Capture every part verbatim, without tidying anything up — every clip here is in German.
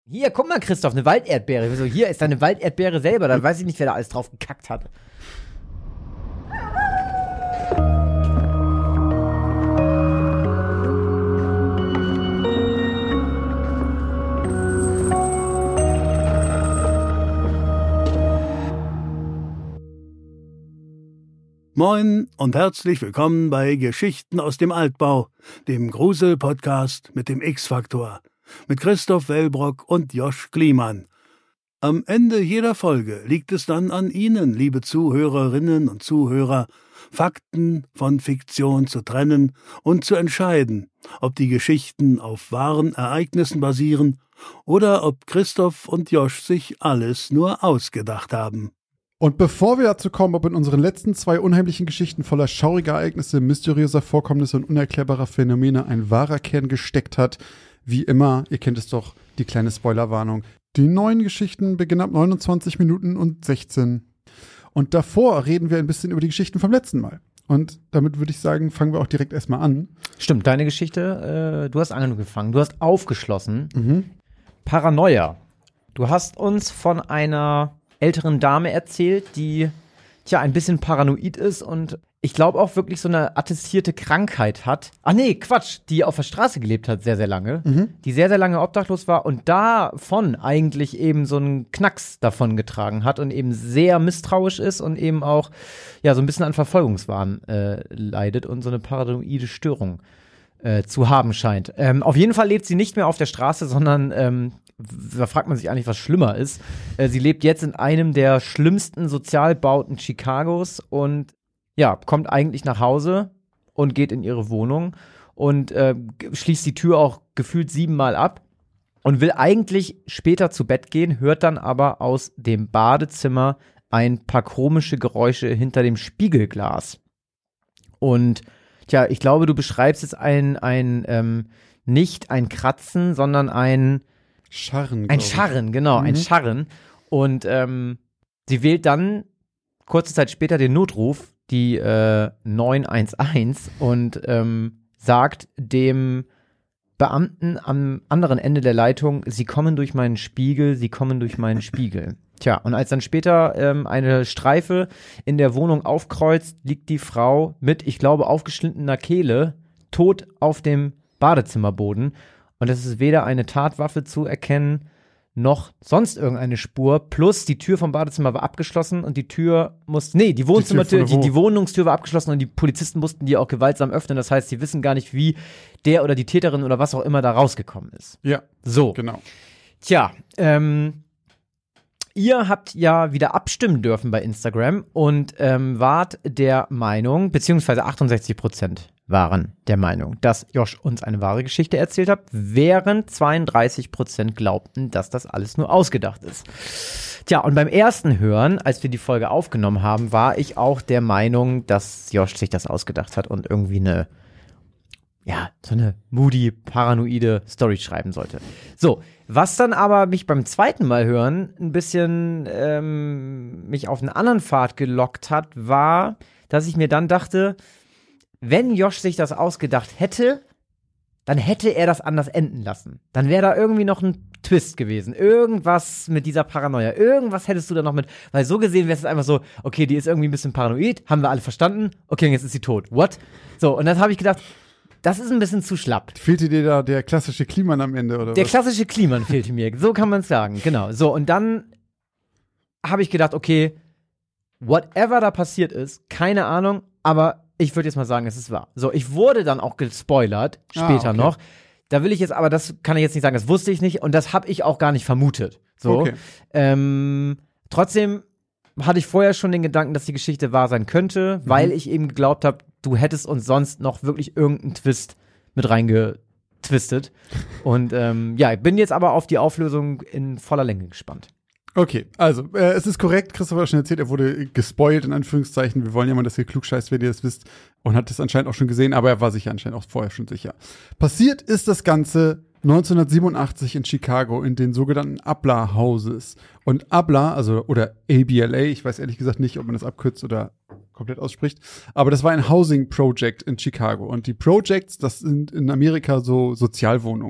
Hier, guck mal, Christoph, eine Walderdbeere. So, hier ist eine Walderdbeere selber. Da weiß ich nicht, wer da alles drauf gekackt hat. Moin und herzlich willkommen bei Geschichten aus dem Altbau, dem Grusel-Podcast mit dem X-Faktor, mit Christoph Wellbrock und Josh Kliemann. Am Ende jeder Folge liegt es dann an Ihnen, liebe Zuhörerinnen und Zuhörer, Fakten von Fiktion zu trennen und zu entscheiden, ob die Geschichten auf wahren Ereignissen basieren oder ob Christoph und Josh sich alles nur ausgedacht haben. Und bevor wir dazu kommen, ob in unseren letzten zwei unheimlichen Geschichten voller schauriger Ereignisse, mysteriöser Vorkommnisse und unerklärbarer Phänomene ein wahrer Kern gesteckt hat, wie immer, ihr kennt es doch, die kleine Spoilerwarnung. Die neuen Geschichten beginnen ab neunundzwanzig Minuten und sechzehn. Und davor reden wir ein bisschen über die Geschichten vom letzten Mal. Und damit würde ich sagen, fangen wir auch direkt erstmal an. Stimmt, deine Geschichte, äh, du hast angefangen, du hast aufgeschlossen. Mhm. Paranoia. Du hast uns von einer älteren Dame erzählt, die, tja, ein bisschen paranoid ist und ich glaube auch wirklich so eine attestierte Krankheit hat. Ach nee, Quatsch, die auf der Straße gelebt hat sehr, sehr lange. Mhm. Die sehr, sehr lange obdachlos war und davon eigentlich eben so einen Knacks davon getragen hat und eben sehr misstrauisch ist und eben auch, ja, so ein bisschen an Verfolgungswahn äh, leidet und so eine paranoide Störung äh, zu haben scheint. Ähm, auf jeden Fall lebt sie nicht mehr auf der Straße, sondern ähm, da fragt man sich eigentlich, was schlimmer ist. Äh, sie lebt jetzt in einem der schlimmsten Sozialbauten Chicagos und ja, kommt eigentlich nach Hause und geht in ihre Wohnung und äh, schließt die Tür auch gefühlt siebenmal ab und will eigentlich später zu Bett gehen, hört dann aber aus dem Badezimmer ein paar komische Geräusche hinter dem Spiegelglas. Und tja, ich glaube, du beschreibst jetzt ein, ein ähm, nicht ein Kratzen, sondern ein Scharren. Ein Scharren, genau, mhm. ein Scharren. Und ähm, sie wählt dann kurze Zeit später den Notruf, die äh, neun eins eins, und ähm, sagt dem Beamten am anderen Ende der Leitung, sie kommen durch meinen Spiegel, sie kommen durch meinen Spiegel. Tja, und als dann später ähm, eine Streife in der Wohnung aufkreuzt, liegt die Frau mit, ich glaube, aufgeschnittener Kehle, tot auf dem Badezimmerboden. Und es ist weder eine Tatwaffe zu erkennen, noch sonst irgendeine Spur. Plus die Tür vom Badezimmer war abgeschlossen und die Tür musste, nee, die Wohnzimmertür, die, die, die Wohnungstür war abgeschlossen und die Polizisten mussten die auch gewaltsam öffnen. Das heißt, sie wissen gar nicht, wie der oder die Täterin oder was auch immer da rausgekommen ist. Ja, so. Genau. Tja, ähm, ihr habt ja wieder abstimmen dürfen bei Instagram und ähm, wart der Meinung, beziehungsweise achtundsechzig Prozent waren der Meinung, dass Josh uns eine wahre Geschichte erzählt hat, während zweiunddreißig Prozent glaubten, dass das alles nur ausgedacht ist. Tja, und beim ersten Hören, als wir die Folge aufgenommen haben, war ich auch der Meinung, dass Josh sich das ausgedacht hat und irgendwie eine, ja, so eine moody, paranoide Story schreiben sollte. So, was dann aber mich beim zweiten Mal hören ein bisschen ähm, mich auf einen anderen Pfad gelockt hat, war, dass ich mir dann dachte, wenn Josh sich das ausgedacht hätte, dann hätte er das anders enden lassen. Dann wäre da irgendwie noch ein Twist gewesen. Irgendwas mit dieser Paranoia. Irgendwas hättest du da noch mit. Weil so gesehen wäre es einfach so, okay, die ist irgendwie ein bisschen paranoid, haben wir alle verstanden. Okay, jetzt ist sie tot. What? So, und dann habe ich gedacht, das ist ein bisschen zu schlapp. Fehlte dir da der klassische Kliman am Ende, oder Der was? klassische Kliman fehlte mir. So kann man es sagen. Genau. So, und dann habe ich gedacht, okay, whatever da passiert ist, keine Ahnung, aber ich würde jetzt mal sagen, es ist wahr. So, ich wurde dann auch gespoilert, später ah, okay. noch. Da will ich jetzt, aber das kann ich jetzt nicht sagen, das wusste ich nicht und das habe ich auch gar nicht vermutet. So, okay. ähm, trotzdem hatte ich vorher schon den Gedanken, dass die Geschichte wahr sein könnte, mhm. weil ich eben geglaubt habe, du hättest uns sonst noch wirklich irgendeinen Twist mit reingetwistet. Und ähm, ja, ich bin jetzt aber auf die Auflösung in voller Länge gespannt. Okay, also, äh, es ist korrekt, Christopher hat schon erzählt, er wurde gespoilt, in Anführungszeichen. Wir wollen ja mal, dass ihr klugscheißt, wenn ihr das wisst. Und hat das anscheinend auch schon gesehen, aber er war sich anscheinend auch vorher schon sicher. Passiert ist das Ganze neunzehnhundertsiebenundachtzig in Chicago in den sogenannten Abla Houses. Und Abla, also, oder A B L A, ich weiß ehrlich gesagt nicht, ob man das abkürzt oder komplett ausspricht, aber das war ein Housing Project in Chicago. Und die Projects, das sind in Amerika so Sozialwohnungen.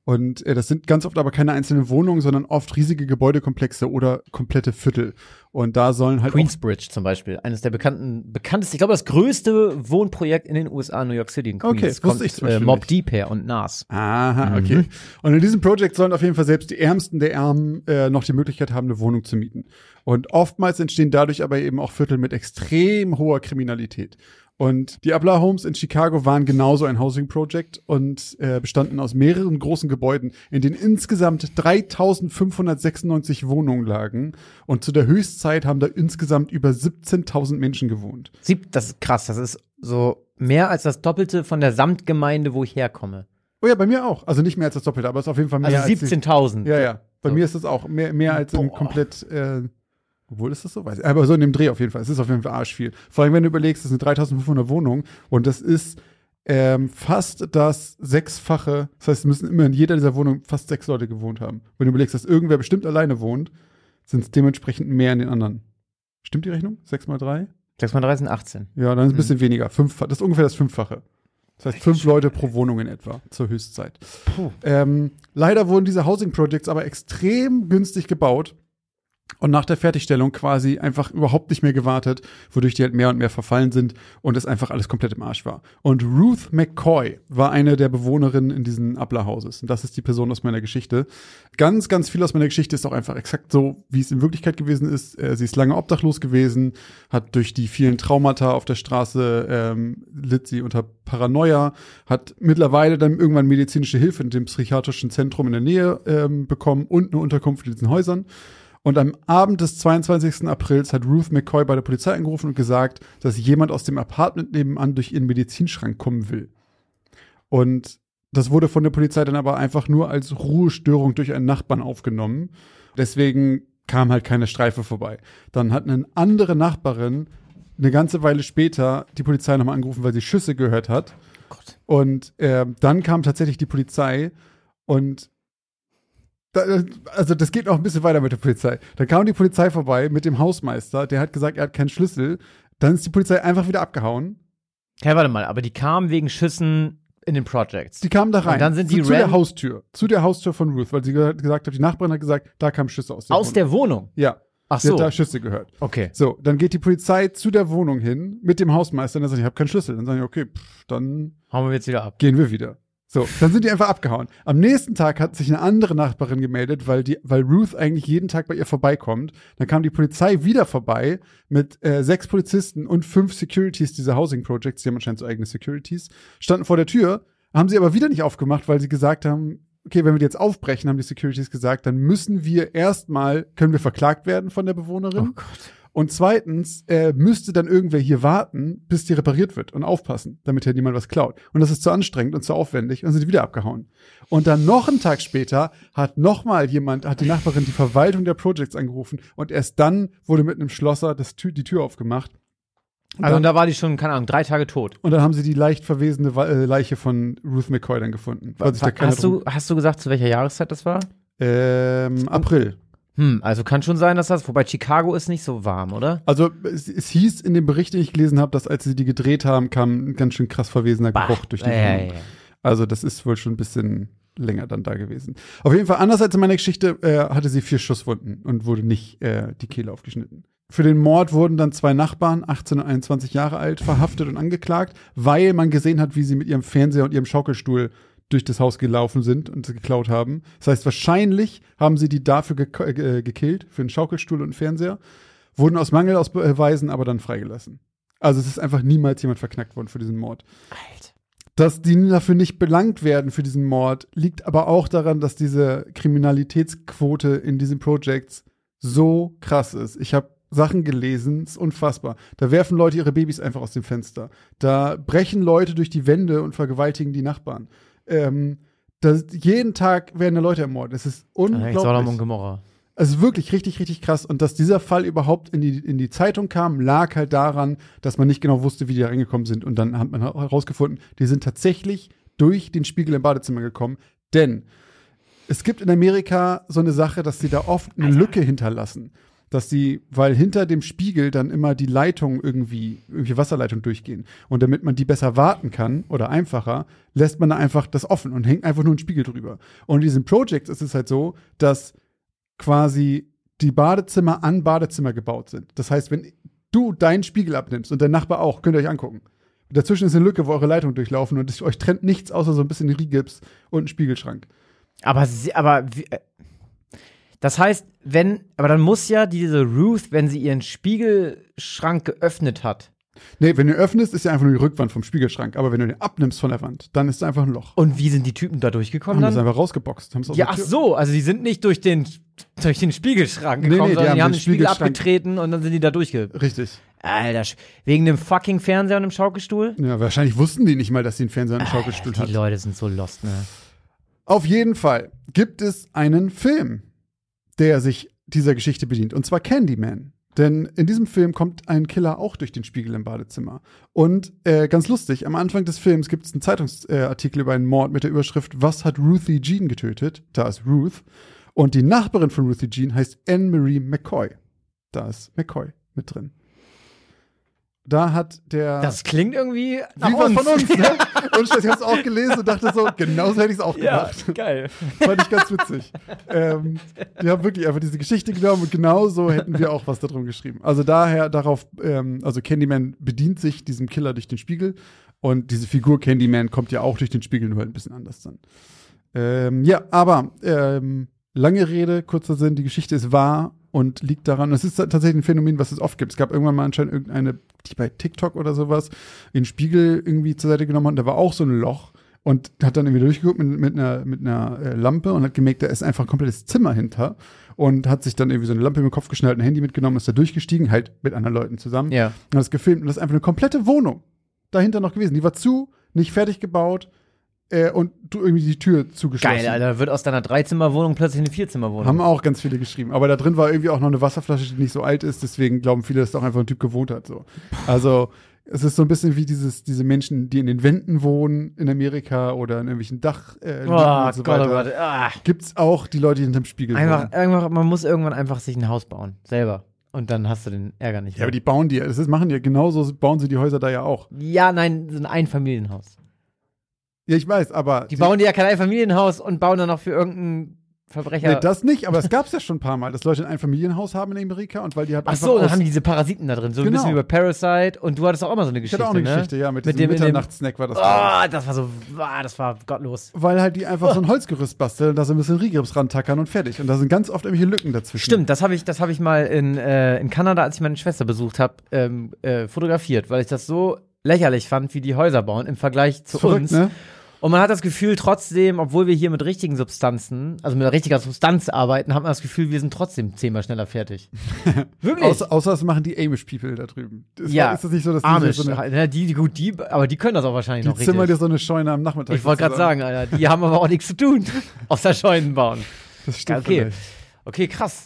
Und äh, das sind ganz oft aber keine einzelnen Wohnungen, sondern oft riesige Gebäudekomplexe oder komplette Viertel. Und da sollen halt Queensbridge zum Beispiel, eines der bekannten, bekanntesten, ich glaube das größte Wohnprojekt in den U S A, New York City in Queens. Okay, das kommt wusste ich zum äh, Beispiel Mobb nicht. Deep her und Nas. Aha, okay. Mhm. Und in diesem Projekt sollen auf jeden Fall selbst die Ärmsten der Ärmen äh, noch die Möglichkeit haben, eine Wohnung zu mieten. Und oftmals entstehen dadurch aber eben auch Viertel mit extrem hoher Kriminalität. Und die Abla Homes in Chicago waren genauso ein Housing Project und äh, bestanden aus mehreren großen Gebäuden, in denen insgesamt dreitausendfünfhundertsechsundneunzig Wohnungen lagen. Und zu der Höchstzeit haben da insgesamt über siebzehntausend Menschen gewohnt. Sieb, das ist krass, das ist so mehr als das Doppelte von der Samtgemeinde, wo ich herkomme. Oh ja, bei mir auch. Also nicht mehr als das Doppelte, aber es ist auf jeden Fall mehr Also als die- siebzehntausend. Ja, ja. Bei So. mir ist es auch mehr, mehr als im Boah. komplett, äh, obwohl ist das so? Weiß ich. Aber so in dem Dreh auf jeden Fall. Es ist auf jeden Fall arsch viel. Vor allem, wenn du überlegst, das sind dreitausendfünfhundert Wohnungen und das ist ähm, fast das Sechsfache. Das heißt, es müssen immer in jeder dieser Wohnungen fast sechs Leute gewohnt haben. Wenn du überlegst, dass irgendwer bestimmt alleine wohnt, sind es dementsprechend mehr in den anderen. Stimmt die Rechnung? Sechs mal drei? sechs mal drei sind achtzehn. Ja, dann ist es ein bisschen weniger. Fünf, das ist ungefähr das Fünffache. Das heißt, fünf Leute pro Wohnung in etwa zur Höchstzeit. Ähm, leider wurden diese Housing Projects aber extrem günstig gebaut und nach der Fertigstellung quasi einfach überhaupt nicht mehr gewartet, wodurch die halt mehr und mehr verfallen sind und es einfach alles komplett im Arsch war. Und Ruth McCoy war eine der Bewohnerinnen in diesen Abla-Houses. Und das ist die Person aus meiner Geschichte. Ganz, ganz viel aus meiner Geschichte ist auch einfach exakt so, wie es in Wirklichkeit gewesen ist. Äh, sie ist lange obdachlos gewesen, hat durch die vielen Traumata auf der Straße ähm, litt sie unter Paranoia, hat mittlerweile dann irgendwann medizinische Hilfe in dem psychiatrischen Zentrum in der Nähe ähm, bekommen und eine Unterkunft in diesen Häusern. Und am Abend des zweiundzwanzigsten Aprils hat Ruth McCoy bei der Polizei angerufen und gesagt, dass jemand aus dem Apartment nebenan durch ihren Medizinschrank kommen will. Und das wurde von der Polizei dann aber einfach nur als Ruhestörung durch einen Nachbarn aufgenommen. Deswegen kam halt keine Streife vorbei. Dann hat eine andere Nachbarin eine ganze Weile später die Polizei nochmal angerufen, weil sie Schüsse gehört hat. Oh Gott. Und äh, dann kam tatsächlich die Polizei und Da, also das geht noch ein bisschen weiter mit der Polizei. Dann kam die Polizei vorbei mit dem Hausmeister, der hat gesagt, er hat keinen Schlüssel. Dann ist die Polizei einfach wieder abgehauen. Ja, warte mal, aber die kamen wegen Schüssen in den Projects. Die kamen da rein. Und dann sind zu, die zu der ran- Haustür. Zu der Haustür von Ruth, weil sie ge- gesagt hat, die Nachbarin hat gesagt, da kamen Schüsse aus der Aus Wohnung. der Wohnung? Ja, Ach sie so. hat da Schüsse gehört. Okay. So, dann geht die Polizei zu der Wohnung hin mit dem Hausmeister und er sagt, ich habe keinen Schlüssel. Dann sagen die, okay, pff, dann Hauen wir jetzt wieder ab. gehen wir wieder. So, dann sind die einfach abgehauen. Am nächsten Tag hat sich eine andere Nachbarin gemeldet, weil die, weil Ruth eigentlich jeden Tag bei ihr vorbeikommt. Dann kam die Polizei wieder vorbei mit äh, sechs Polizisten und fünf Securities dieser Housing Projects, die haben anscheinend so eigene Securities, standen vor der Tür, haben sie aber wieder nicht aufgemacht, weil sie gesagt haben, okay, wenn wir die jetzt aufbrechen, haben die Securities gesagt, dann müssen wir erstmal, können wir verklagt werden von der Bewohnerin. Oh Gott. Und zweitens äh, müsste dann irgendwer hier warten, bis die repariert wird und aufpassen, damit ja niemand was klaut. Und das ist zu anstrengend und zu aufwendig und sind die wieder abgehauen. Und dann noch einen Tag später hat noch mal jemand, hat die Nachbarin die Verwaltung der Projects angerufen und erst dann wurde mit einem Schlosser das Tür, die Tür aufgemacht. Und Also dann, und da war die schon, keine Ahnung, drei Tage tot. und dann haben sie die leicht verwesene Wa- äh, Leiche von Ruth McCoy dann gefunden. Weil sich da keiner Hast du, hast du gesagt, zu welcher Jahreszeit das war? drum- Ähm, April. Hm, also kann schon sein, dass das, wobei Chicago ist nicht so warm, oder? Also es, es hieß in dem Bericht, den ich gelesen habe, dass als sie die gedreht haben, kam ein ganz schön krass verwesener Geruch durch die ja, ja, Wohnung. ja. Also das ist wohl schon ein bisschen länger dann da gewesen. Auf jeden Fall, anders als in meiner Geschichte, äh, hatte sie vier Schusswunden und wurde nicht äh, die Kehle aufgeschnitten. Für den Mord wurden dann zwei Nachbarn, achtzehn und einundzwanzig Jahre alt, verhaftet und angeklagt, weil man gesehen hat, wie sie mit ihrem Fernseher und ihrem Schaukelstuhl durch das Haus gelaufen sind und sie geklaut haben. Das heißt, wahrscheinlich haben sie die dafür ge äh, gekillt, für einen Schaukelstuhl und einen Fernseher, wurden aus Mangel aus Beweisen aber dann freigelassen. Also es ist einfach niemals jemand verknackt worden für diesen Mord. Alter. Dass die dafür nicht belangt werden für diesen Mord, liegt aber auch daran, dass diese Kriminalitätsquote in diesen Projects so krass ist. Ich habe Sachen gelesen, ist unfassbar. Da werfen Leute ihre Babys einfach aus dem Fenster. Da brechen Leute durch die Wände und vergewaltigen die Nachbarn. Ähm, das, jeden Tag werden da Leute ermordet. Es ist Eigentlich Sodom und unglaublich. Gomorra. Also wirklich richtig, richtig krass. Und dass dieser Fall überhaupt in die, in die Zeitung kam, lag halt daran, dass man nicht genau wusste, wie die da reingekommen sind. Und dann hat man herausgefunden, die sind tatsächlich durch den Spiegel im Badezimmer gekommen. Denn es gibt in Amerika so eine Sache, dass sie da oft eine Lücke hinterlassen. dass sie, weil hinter dem Spiegel dann immer die Leitungen irgendwie, irgendwie Wasserleitungen durchgehen. Und damit man die besser warten kann oder einfacher, lässt man da einfach das offen und hängt einfach nur einen Spiegel drüber. Und in diesen Projects ist es halt so, dass quasi die Badezimmer an Badezimmer gebaut sind. Das heißt, wenn du deinen Spiegel abnimmst und der Nachbar auch, könnt ihr euch angucken. Dazwischen ist eine Lücke, wo eure Leitungen durchlaufen und es, euch trennt nichts außer so ein bisschen Rigips und ein Spiegelschrank. Aber, sie, aber wie, das heißt, wenn, aber dann muss ja diese Ruth, wenn sie ihren Spiegelschrank geöffnet hat. Nee, wenn du öffnest, ist ja einfach nur die Rückwand vom Spiegelschrank. Aber wenn du den abnimmst von der Wand, dann ist es einfach ein Loch. Und wie sind die Typen da durchgekommen Haben dann? das einfach rausgeboxt. Haben's aus Ja, der ach Tür- so, also die sind nicht durch den, durch den Spiegelschrank Nee, gekommen, nee, die sondern haben die haben den den Spiegel Spiegelschrank- abgetreten und dann sind die da durchge... Richtig. Alter, sch- wegen dem fucking Fernseher und dem Schaukelstuhl? Ja, wahrscheinlich wussten die nicht mal, dass sie einen Fernseher und einen Schaukelstuhl Die hat. Leute sind so lost, ne? Auf jeden Fall gibt es einen Film, der sich dieser Geschichte bedient. Und zwar Candyman. Denn in diesem Film kommt ein Killer auch durch den Spiegel im Badezimmer. Und äh, ganz lustig, am Anfang des Films gibt es einen Zeitungsartikel über einen Mord mit der Überschrift „Was hat Ruthie Jean getötet?" Da ist Ruth. Und die Nachbarin von Ruthie Jean heißt Anne-Marie McCoy. Da ist McCoy mit drin. Da hat der Das klingt irgendwie nach Wie was uns. von uns, ne? Und ich hab's auch gelesen und dachte so, genauso hätte ich es auch Ja, gemacht. geil. Fand ich ganz witzig. ähm, die haben wirklich einfach diese Geschichte genommen und genauso hätten wir auch was da drum geschrieben. Also daher darauf, ähm, also Candyman bedient sich diesem Killer durch den Spiegel und diese Figur Candyman kommt ja auch durch den Spiegel, nur halt ein bisschen anders dann. Ähm, ja, aber ähm, lange Rede, kurzer Sinn, die Geschichte ist wahr und liegt daran, das ist tatsächlich ein Phänomen, was es oft gibt. Es gab irgendwann mal anscheinend irgendeine, die bei TikTok oder sowas, den Spiegel irgendwie zur Seite genommen hat, da war auch so ein Loch und hat dann irgendwie durchgeguckt mit, mit einer, mit einer äh, Lampe und hat gemerkt, da ist einfach ein komplettes Zimmer hinter und hat sich dann irgendwie so eine Lampe im Kopf geschnallt, ein Handy mitgenommen, ist da durchgestiegen, halt mit anderen Leuten zusammen. Ja. Und hat das gefilmt und das ist einfach eine komplette Wohnung dahinter noch gewesen. Die war zu, nicht fertig gebaut äh, und du irgendwie die Tür zugeschlossen. Geil, Alter, wird aus deiner Dreizimmerwohnung plötzlich eine Vierzimmerwohnung. Haben auch ganz viele geschrieben. Aber da drin war irgendwie auch noch eine Wasserflasche, die nicht so alt ist. Deswegen glauben viele, dass da auch einfach ein Typ gewohnt hat. So. Also es ist so ein bisschen wie dieses, diese Menschen, die in den Wänden wohnen in Amerika oder in irgendwelchen Dach äh, Oh, und so Gott, oh weiter. Gott. Ah. Gibt's auch die Leute, die hinterm Spiegel Einfach, wohnen. einfach, man muss irgendwann einfach sich ein Haus bauen. Selber. Und dann hast du den Ärger nicht Ja, mehr. aber die bauen die, das ist, machen die ja genauso, bauen sie die Häuser da ja auch. Ja, nein, so ein Einfamilienhaus. Ja, ich weiß, aber Die bauen dir ja kein Einfamilienhaus und bauen dann noch für irgendeinen Verbrecher. Nee, das nicht, aber es gab's ja schon ein paar Mal, dass Leute ein Familienhaus haben in Amerika und weil die halt Ach einfach so, dann aus- haben die diese Parasiten da drin. So ein Genau. bisschen wie bei Parasite. Und du hattest auch immer so eine Ich Geschichte, hatte auch eine ne? Geschichte, ja, mit, Mit diesem dem- in dem- Mitternachtssnack war das. glaub ich. Oh, das war so, ah, das war gottlos. Weil halt die einfach so ein Holzgerüst basteln, da so ein bisschen Rigrips rantackern und fertig. Und da sind ganz oft irgendwelche Lücken dazwischen. Stimmt, das habe ich, das hab ich mal in, äh, in Kanada, als ich meine Schwester besucht habe, ähm, äh, fotografiert, weil ich das so lächerlich fand, wie die Häuser bauen im Vergleich zu Verrückt, uns. ne? Und man hat das Gefühl, trotzdem, obwohl wir hier mit richtigen Substanzen, also mit richtiger Substanz arbeiten, hat man das Gefühl, wir sind trotzdem zehnmal schneller fertig. Wirklich? Außer, außer das machen die Amish-People da drüben. Ist, ja, ist das nicht so, dass die Amish, so eine, ja, die, die, gut, die, aber die können das auch wahrscheinlich die noch zimmern dir richtig. so eine Scheune am Nachmittag? Ich wollte gerade zusammen? sagen, Alter, die haben aber auch nichts zu tun, außer Scheunen bauen. Das stimmt Okay, vielleicht. okay, krass.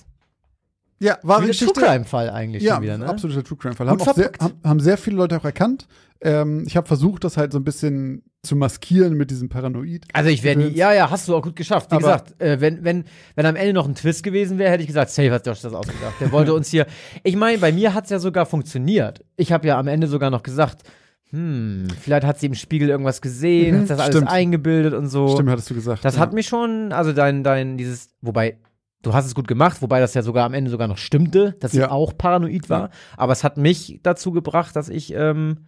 Ja, wahre Wie ein Geschichte. True Crime-Fall eigentlich Ja, schon wieder, ne? absoluter True Crime Fall. Gut Haben, auch sehr, verpackt. haben, haben sehr viele Leute auch erkannt. Ähm, ich habe versucht, das halt so ein bisschen zu maskieren mit diesem Paranoid. Also ich wäre nie, ja, ja, hast du auch gut geschafft. Wie Aber- gesagt, äh, wenn, wenn, wenn am Ende noch ein Twist gewesen wäre, hätte ich gesagt, safe hat Josh das ausgedacht. Der wollte uns hier, ich meine, bei mir hat's ja sogar funktioniert. Ich habe ja am Ende sogar noch gesagt, hm, vielleicht hat sie im Spiegel irgendwas gesehen, Mhm, hat das alles stimmt. eingebildet und so. Stimmt, hattest du gesagt. Das ja. hat mich schon, also dein, dein, dieses, wobei, du hast es gut gemacht, wobei das ja sogar am Ende sogar noch stimmte, dass sie Ja. auch paranoid war. Ja. Aber es hat mich dazu gebracht, dass ich, ähm,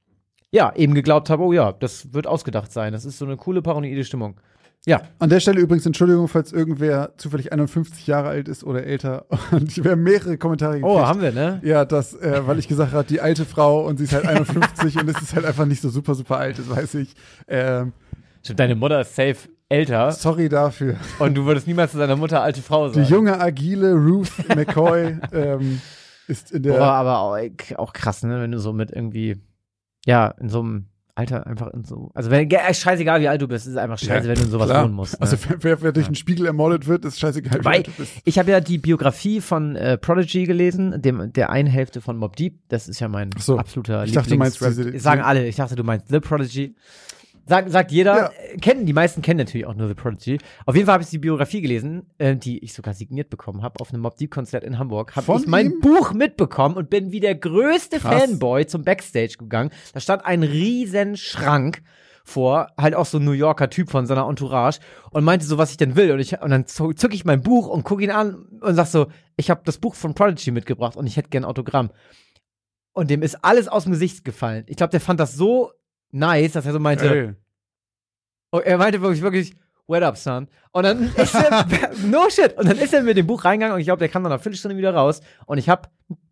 ja, eben geglaubt habe, oh ja, das wird ausgedacht sein. Das ist so eine coole paranoide Stimmung. Ja. An der Stelle übrigens Entschuldigung, falls irgendwer zufällig einundfünfzig Jahre alt ist oder älter. Und wir haben mehrere Kommentare gekriegt. Oh, haben wir, ne? Ja, das, äh, weil ich gesagt habe, die alte Frau und sie ist halt einundfünfzig und es ist halt einfach nicht so super, super alt, das weiß ich. Ähm, Stimmt, deine Mutter ist safe älter sorry dafür. und du würdest niemals zu deiner Mutter alte Frau Die sagen. junge, agile Ruth McCoy ähm, ist in der. Boah, aber auch, auch krass, ne, wenn du so mit irgendwie, ja, in so einem Alter einfach in so, also wenn, äh, scheißegal wie alt du bist, ist einfach scheiße, Ja, wenn du in sowas klar. wohnen musst. Ne? Also wer, wer, wer durch einen Spiegel ermordet wird, ist scheißegal, wie Wobei, alt du bist. ich habe ja die Biografie von äh, Prodigy gelesen, dem, der einen Hälfte von Mobb Deep. Das ist ja mein Ach so. absoluter Ich dachte, du meinst Lieblings- diese- Das sagen alle. Ich dachte, du meinst The Prodigy. Sagt, sagt jeder, Ja. äh, kennen, die meisten kennen natürlich auch nur The Prodigy. Auf jeden Fall habe ich die Biografie gelesen, äh, die ich sogar signiert bekommen habe, auf einem Mobb Deep Konzert in Hamburg. Habe Von ich mein ihm? Buch mitbekommen und bin wie der größte Krass. Fanboy zum Backstage gegangen. Da stand ein riesen Schrank vor, halt auch so ein New Yorker Typ von seiner Entourage und meinte so, was ich denn will. Und, ich, und dann zücke ich mein Buch und gucke ihn an und sag so, ich habe das Buch von Prodigy mitgebracht und ich hätte gern ein Autogramm. Und dem ist alles aus dem Gesicht gefallen. Ich glaube, der fand das so nice, dass er so meinte, Ey. oh, er meinte wirklich, wirklich, wet up, son. Und dann ist er, no shit, und dann ist er mit dem Buch reingegangen und ich glaube, der kam dann nach einer Viertelstunde wieder raus und ich habe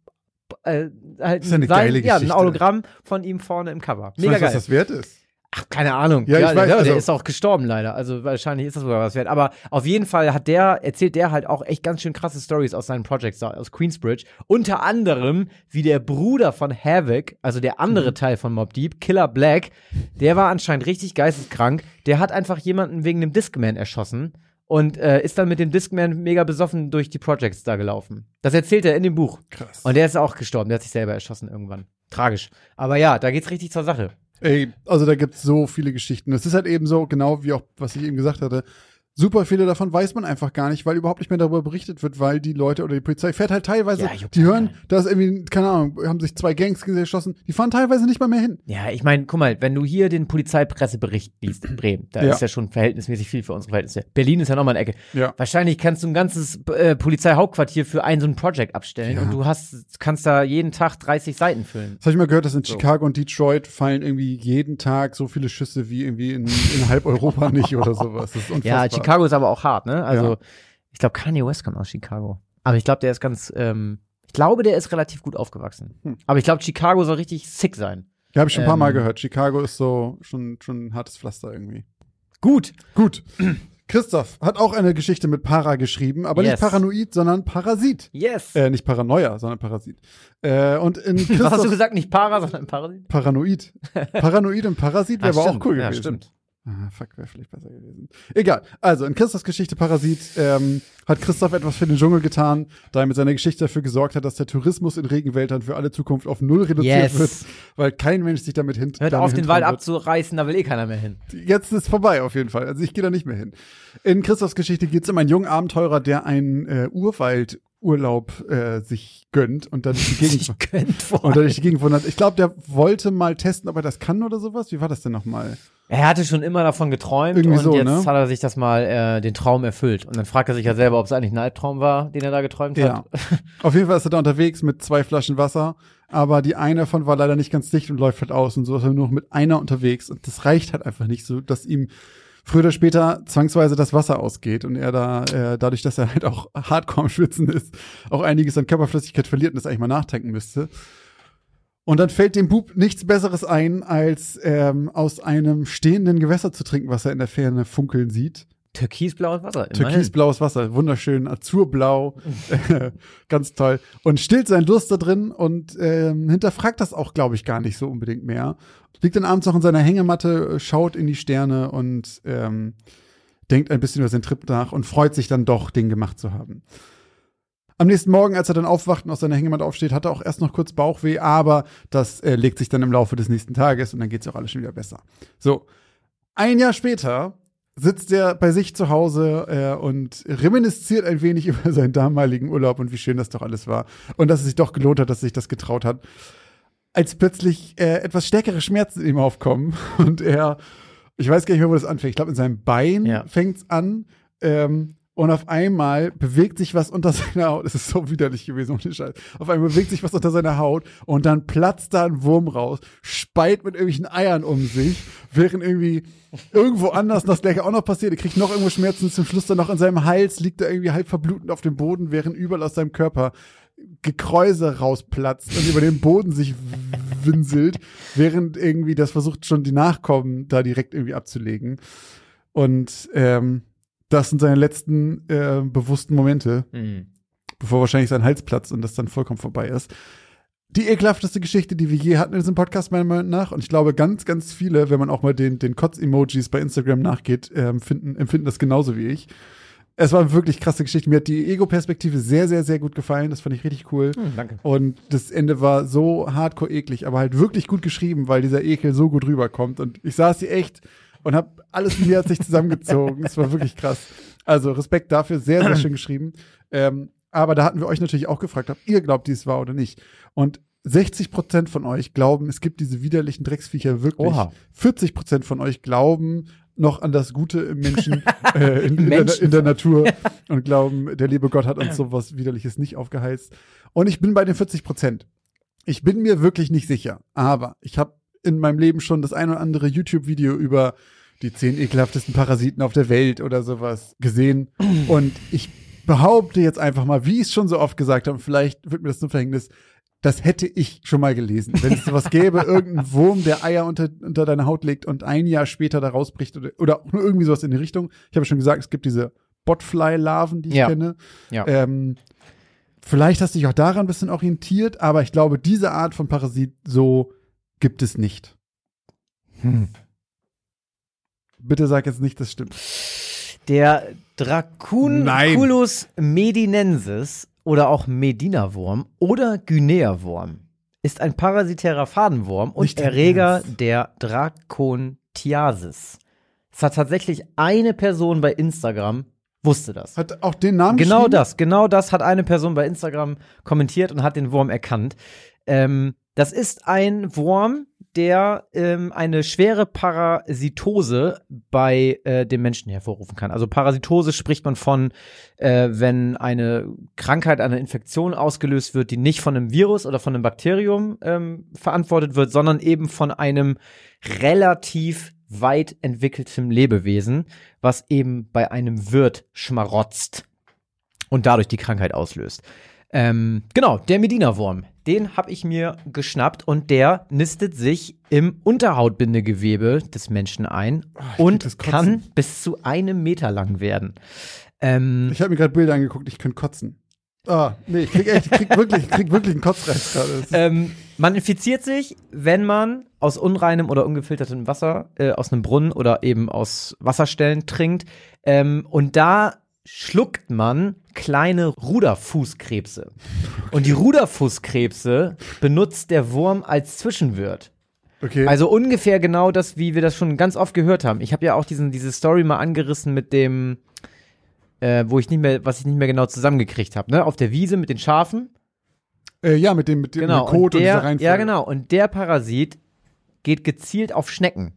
äh, halt Das ist eine sein, geile ja, ein Geschichte. Autogramm von ihm vorne im Cover. Ich Mega weiß, geil. was das wert ist. Ach, keine Ahnung. Ja, Ja, ich weiß, der, also- der ist auch gestorben leider. Also wahrscheinlich ist das sogar was wert. Aber auf jeden Fall hat der, erzählt der halt auch echt ganz schön krasse Stories aus seinen Projects da, aus Queensbridge. Unter anderem, wie der Bruder von Havoc, also der andere Mhm. Teil von Mobb Deep, Killer Black, der war anscheinend richtig geisteskrank. Der hat einfach jemanden wegen dem Discman erschossen und äh, ist dann mit dem Discman mega besoffen durch die Projects da gelaufen. Das erzählt er in dem Buch. Krass. Und der ist auch gestorben. Der hat sich selber erschossen irgendwann. Tragisch. Aber ja, da geht's richtig zur Sache. Ey, also da gibt's so viele Geschichten. Es ist halt eben so, genau wie auch, was ich eben gesagt hatte, super viele davon weiß man einfach gar nicht, weil überhaupt nicht mehr darüber berichtet wird, weil die Leute oder die Polizei fährt halt teilweise, Ja, juckt die keinen. hören, da ist irgendwie, keine Ahnung, haben sich zwei Gangs geschossen, die fahren teilweise nicht mal mehr hin. Ja, ich meine, guck mal, wenn du hier den Polizeipressebericht liest in Bremen, da Ja. ist ja schon verhältnismäßig viel für unsere Verhältnisse. Berlin ist ja nochmal eine Ecke. Ja. Wahrscheinlich kannst du ein ganzes äh, Polizeihauptquartier für ein so ein Projekt abstellen Ja. und du hast, kannst da jeden Tag dreißig Seiten füllen. Das habe ich mal gehört, dass in So. Chicago und Detroit fallen irgendwie jeden Tag so viele Schüsse wie irgendwie in, in halb Europa nicht oder sowas. Das ist unfassbar. Ja, Chicago ist aber auch hart, ne? Also, Ja. ich glaube, Kanye West kommt aus Chicago. Aber ich glaube, der ist ganz, ähm, ich glaube, der ist relativ gut aufgewachsen. Hm. Aber ich glaube, Chicago soll richtig sick sein. Ja, habe ich schon ein paar Ähm, Mal gehört. Chicago ist so schon, schon ein hartes Pflaster irgendwie. Gut. Gut. Christoph hat auch eine Geschichte mit Para geschrieben, aber Yes. nicht Paranoid, sondern Parasit. Yes. Äh, nicht Paranoia, sondern Parasit. Äh, und in Was hast du Christoph gesagt? Nicht Para, sondern Parasit? Paranoid. Paranoid und Parasit wäre Ah, aber auch stimmt. cool Ja, gewesen. stimmt. Ah, fuck, wäre vielleicht besser gewesen. Egal. Also, in Christophs Geschichte Parasit ähm, hat Christoph etwas für den Dschungel getan, da er mit seiner Geschichte dafür gesorgt hat, dass der Tourismus in Regenwäldern für alle Zukunft auf null reduziert Yes. wird, weil kein Mensch sich damit hin Hört damit auf, den hintrauen Wald wird. abzureißen, da will eh keiner mehr hin. Jetzt ist vorbei auf jeden Fall. Also ich gehe da nicht mehr hin. In Christophs Geschichte geht es um einen jungen Abenteurer, der einen äh, Urwaldurlaub äh, sich gönnt und dann durch die Gegend, Ich könnt vor. und dann durch die Gegend wundert. Ich glaube, der wollte mal testen, ob er das kann oder sowas. Wie war das denn nochmal? Er hatte schon immer davon geträumt Irgendwie und so, jetzt ne? hat er sich das mal äh, den Traum erfüllt. Und dann fragt er sich ja selber, ob es eigentlich ein Albtraum war, den er da geträumt Ja. hat. Auf jeden Fall ist er da unterwegs mit zwei Flaschen Wasser, aber die eine davon war leider nicht ganz dicht und läuft halt aus und so ist er nur noch mit einer unterwegs und das reicht halt einfach nicht so, dass ihm früher oder später zwangsweise das Wasser ausgeht und er da, äh, dadurch, dass er halt auch hardcore am Schwitzen ist, auch einiges an Körperflüssigkeit verliert und das eigentlich mal nachtanken müsste. Und dann fällt dem Bub nichts Besseres ein, als ähm, aus einem stehenden Gewässer zu trinken, was er in der Ferne funkeln sieht. Türkisblaues Wasser. immerhin. Türkisblaues Wasser, wunderschön, azurblau, ganz toll. Und stillt seinen Durst da drin und ähm, hinterfragt das auch, glaube ich, gar nicht so unbedingt mehr. Liegt dann abends noch in seiner Hängematte, schaut in die Sterne und ähm, denkt ein bisschen über seinen Trip nach und freut sich dann doch, den gemacht zu haben. Am nächsten Morgen, als er dann aufwacht und aus seiner Hängematte aufsteht, hat er auch erst noch kurz Bauchweh, aber das äh, legt sich dann im Laufe des nächsten Tages und dann geht's auch alles schon wieder besser. So, ein Jahr später sitzt er bei sich zu Hause äh, und reminisziert ein wenig über seinen damaligen Urlaub und wie schön das doch alles war und dass es sich doch gelohnt hat, dass er sich das getraut hat, als plötzlich äh, etwas stärkere Schmerzen in ihm aufkommen und er, ich weiß gar nicht mehr, wo das anfängt, ich glaube in seinem Bein Ja. fängt's an ähm, und auf einmal bewegt sich was unter seiner Haut. Es ist so widerlich gewesen, ohne Scheiß. Auf einmal bewegt sich was unter seiner Haut und dann platzt da ein Wurm raus, speit mit irgendwelchen Eiern um sich, während irgendwie irgendwo anders das gleiche auch noch passiert. Er kriegt noch irgendwo Schmerzen, zum Schluss dann noch in seinem Hals, liegt er irgendwie halb verblutend auf dem Boden, während überall aus seinem Körper Gekräuse rausplatzt und über den Boden sich winselt, während irgendwie das versucht schon die Nachkommen da direkt irgendwie abzulegen. Und ähm, das sind seine letzten äh, bewussten Momente, Mhm. bevor wahrscheinlich sein Hals platzt und das dann vollkommen vorbei ist. Die ekelhafteste Geschichte, die wir je hatten in diesem Podcast, meiner Meinung nach. Und ich glaube, ganz, ganz viele, wenn man auch mal den, den Kotz-Emojis bei Instagram nachgeht, ähm, finden, empfinden das genauso wie ich. Es war eine wirklich krasse Geschichte. Mir hat die Ego-Perspektive sehr, sehr, sehr gut gefallen. Das fand ich richtig cool. Hm, danke. Und das Ende war so hardcore eklig, aber halt wirklich gut geschrieben, weil dieser Ekel so gut rüberkommt. Und ich saß hier echt und habe alles in mir hat sich zusammengezogen. Es war wirklich krass. Also Respekt dafür, sehr, sehr schön geschrieben. Ähm, aber da hatten wir euch natürlich auch gefragt, ob ihr glaubt, dies war oder nicht. Und sechzig Prozent von euch glauben, es gibt diese widerlichen Drecksviecher wirklich. Oha. vierzig Prozent von euch glauben noch an das Gute im Menschen, äh, in, in, der, in der Natur und glauben, der liebe Gott hat uns sowas Widerliches nicht aufgeheizt. Und ich bin bei den vierzig Prozent. Ich bin mir wirklich nicht sicher, aber ich habe in meinem Leben schon das ein oder andere YouTube-Video über die zehn ekelhaftesten Parasiten auf der Welt oder sowas gesehen. Und ich behaupte jetzt einfach mal, wie ich es schon so oft gesagt habe, vielleicht wird mir das zum Verhängnis, das hätte ich schon mal gelesen. Wenn es sowas gäbe, irgendein Wurm, der Eier unter, unter deine Haut legt und ein Jahr später da rausbricht oder, oder nur irgendwie sowas in die Richtung. Ich habe schon gesagt, es gibt diese Botfly-Larven, die ich ja. kenne. Ja. Ähm, vielleicht hast du dich auch daran ein bisschen orientiert, aber ich glaube, diese Art von Parasit so gibt es nicht. Hm. Bitte sag jetzt nicht, das stimmt. Der Dracunculus medinensis oder auch Medina-Wurm oder Guinea-Wurm ist ein parasitärer Fadenwurm und Nicht dein Erreger Ernst. der Dracontiasis. Es hat tatsächlich eine Person bei Instagram wusste das. Hat auch den Namen Genau geschrieben? das, genau das hat eine Person bei Instagram kommentiert und hat den Wurm erkannt. Ähm, das ist ein Wurm, der ähm, eine schwere Parasitose bei äh, dem Menschen hervorrufen kann. Also Parasitose spricht man von, äh, wenn eine Krankheit, eine Infektion ausgelöst wird, die nicht von einem Virus oder von einem Bakterium ähm, verantwortet wird, sondern eben von einem relativ weit entwickeltem Lebewesen, was eben bei einem Wirt schmarotzt und dadurch die Krankheit auslöst. Ähm, genau, der Medina-Wurm, den habe ich mir geschnappt und der nistet sich im Unterhautbindegewebe des Menschen ein Oh, und das Kotzen. kann bis zu einem Meter lang werden. Ähm, Ich habe mir gerade Bilder angeguckt, ich könnte kotzen. Ah, nee, ich krieg echt, ich krieg wirklich, ich krieg wirklich einen Kotzreiz gerade. Das ist- ähm, man infiziert sich, wenn man aus unreinem oder ungefiltertem Wasser äh, aus einem Brunnen oder eben aus Wasserstellen trinkt. Ähm, und da schluckt man kleine Ruderfußkrebse. Und die Ruderfußkrebse benutzt der Wurm als Zwischenwirt. Okay. Also ungefähr genau das, wie wir das schon ganz oft gehört haben. Ich habe ja auch diesen, diese Story mal angerissen mit dem, äh, wo ich nicht mehr, was ich nicht mehr genau zusammengekriegt habe, ne? Auf der Wiese mit den Schafen. äh, ja, mit dem, mit dem Genau. Kot Und und dieser der, Reihenfolge. ja, genau. Und der Parasit geht gezielt auf Schnecken.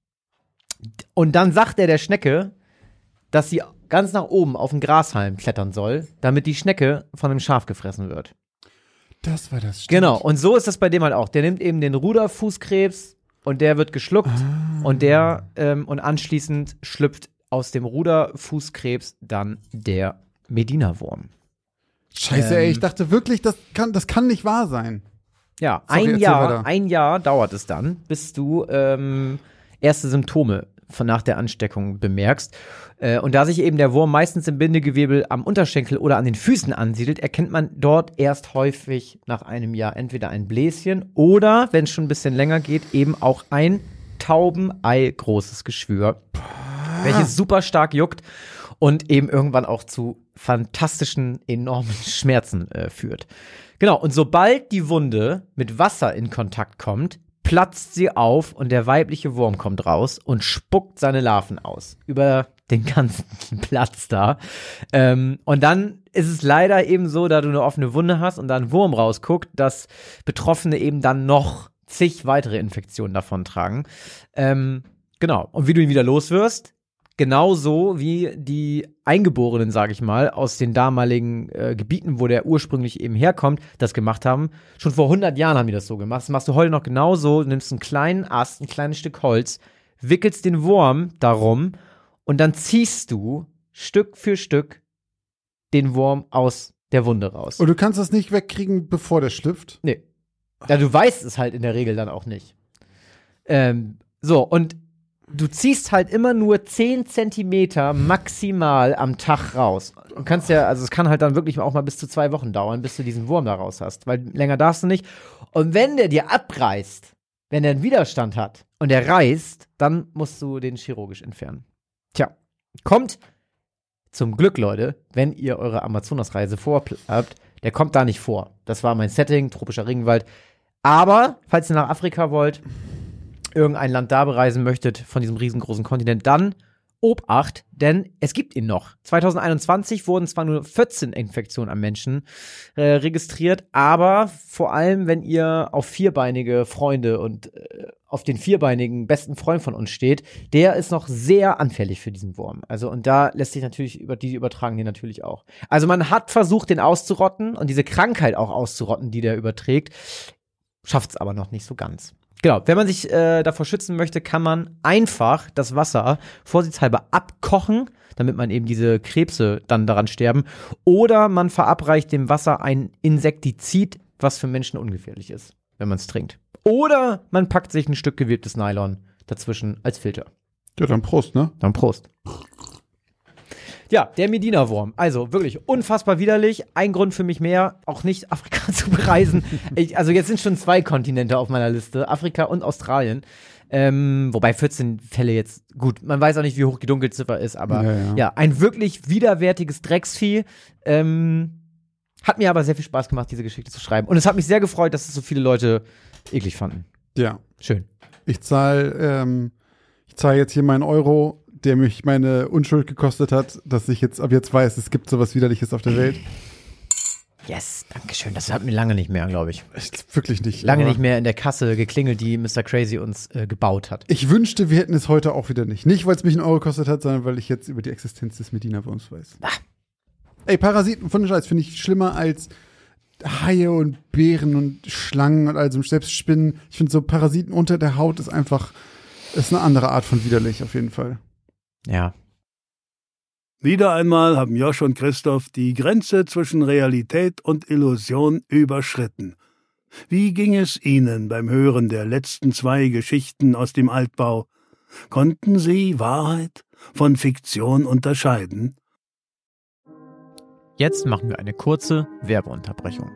Und dann sagt er der Schnecke, dass sie ganz nach oben auf den Grashalm klettern soll, damit die Schnecke von dem Schaf gefressen wird. Das war das. Stimmt. Genau, und so ist das bei dem halt auch. Der nimmt eben den Ruderfußkrebs und der wird geschluckt Ah. und der ähm, und anschließend schlüpft aus dem Ruderfußkrebs dann der Medina-Wurm. Scheiße, Ähm, ey, ich dachte wirklich, das kann, das kann nicht wahr sein. Ja, Sorry, ein erzähl Jahr, weiter. ein Jahr dauert es dann, bis du ähm, erste Symptome von nach der Ansteckung bemerkst. Äh, und da sich eben der Wurm meistens im Bindegewebe am Unterschenkel oder an den Füßen ansiedelt, erkennt man dort erst häufig nach einem Jahr entweder ein Bläschen oder, wenn es schon ein bisschen länger geht, eben auch ein Taubenei großes Geschwür, welches super stark juckt und eben irgendwann auch zu fantastischen, enormen Schmerzen äh, führt. Genau, und sobald die Wunde mit Wasser in Kontakt kommt, platzt sie auf und der weibliche Wurm kommt raus und spuckt seine Larven aus über den ganzen Platz da. Ähm, und dann ist es leider eben so, da du eine offene Wunde hast und da ein Wurm rausguckt, dass Betroffene eben dann noch zig weitere Infektionen davontragen. Ähm, genau, und wie du ihn wieder loswirst, genauso wie die Eingeborenen, sage ich mal, aus den damaligen äh, Gebieten, wo der ursprünglich eben herkommt, das gemacht haben. Schon vor hundert Jahren haben die das so gemacht. Das machst du heute noch genauso. Du nimmst einen kleinen Ast, ein kleines Stück Holz, wickelst den Wurm darum und dann ziehst du Stück für Stück den Wurm aus der Wunde raus. Und du kannst das nicht wegkriegen, bevor der schlüpft? Nee. Ja, du weißt es halt in der Regel dann auch nicht. Ähm, so, und du ziehst halt immer nur zehn Zentimeter maximal am Tag raus. Du kannst ja, also es kann halt dann wirklich auch mal bis zu zwei Wochen dauern, bis du diesen Wurm da raus hast, weil länger darfst du nicht. Und wenn der dir abreißt, wenn der einen Widerstand hat und der reißt, dann musst du den chirurgisch entfernen. Tja, kommt zum Glück, Leute, wenn ihr eure Amazonasreise vorhabt, der kommt da nicht vor. Das war mein Setting, tropischer Regenwald. Aber, falls ihr nach Afrika wollt, irgendein Land da bereisen möchtet von diesem riesengroßen Kontinent, dann Obacht, denn es gibt ihn noch. zwanzig einundzwanzig wurden zwar nur vierzehn Infektionen am Menschen äh, registriert, aber vor allem, wenn ihr auf vierbeinige Freunde und äh, auf den vierbeinigen besten Freund von uns steht, der ist noch sehr anfällig für diesen Wurm. Also und da lässt sich natürlich, über die übertragen den natürlich auch. Also man hat versucht, den auszurotten und diese Krankheit auch auszurotten, die der überträgt, schafft es aber noch nicht so ganz. Genau, wenn man sich äh, davor schützen möchte, kann man einfach das Wasser vorsichtshalber abkochen, damit man eben diese Krebse dann daran sterben. Oder man verabreicht dem Wasser ein Insektizid, was für Menschen ungefährlich ist, wenn man es trinkt. Oder man packt sich ein Stück gewebtes Nylon dazwischen als Filter. Ja, dann Prost, ne? Dann Prost. Ja, der Medina-Wurm. Also wirklich unfassbar widerlich. Ein Grund für mich mehr, auch nicht Afrika zu bereisen. Ich, also jetzt sind schon zwei Kontinente auf meiner Liste, Afrika und Australien. Ähm, wobei vierzehn Fälle jetzt, gut, man weiß auch nicht, wie hoch die Dunkelziffer ist, aber ja, ja. ja ein wirklich widerwärtiges Drecksvieh. Ähm, hat mir aber sehr viel Spaß gemacht, diese Geschichte zu schreiben. Und es hat mich sehr gefreut, dass es so viele Leute eklig fanden. Ja. Schön. Ich zahle ähm, ich zahl jetzt hier meinen Euro, der mich meine Unschuld gekostet hat, dass ich jetzt ab jetzt weiß, es gibt sowas Widerliches auf der Welt. Yes, dankeschön. Das hatten wir lange nicht mehr, glaube ich. Echt, wirklich nicht. Lange nicht mehr in der Kasse geklingelt, die Mister Crazy uns äh, gebaut hat. Ich wünschte, wir hätten es heute auch wieder nicht. Nicht, weil es mich einen Euro gekostet hat, sondern weil ich jetzt über die Existenz des Medina-Wurms weiß. Ah. Ey, Parasiten von den Scheiß finde ich schlimmer als Haie und Bären und Schlangen und also selbst Spinnen. Ich finde so Parasiten unter der Haut ist einfach, ist eine andere Art von widerlich auf jeden Fall. Ja. Wieder einmal haben Josh und Christoph die Grenze zwischen Realität und Illusion überschritten. Wie ging es Ihnen beim Hören der letzten zwei Geschichten aus dem Altbau? Konnten Sie Wahrheit von Fiktion unterscheiden? Jetzt machen wir eine kurze Werbeunterbrechung.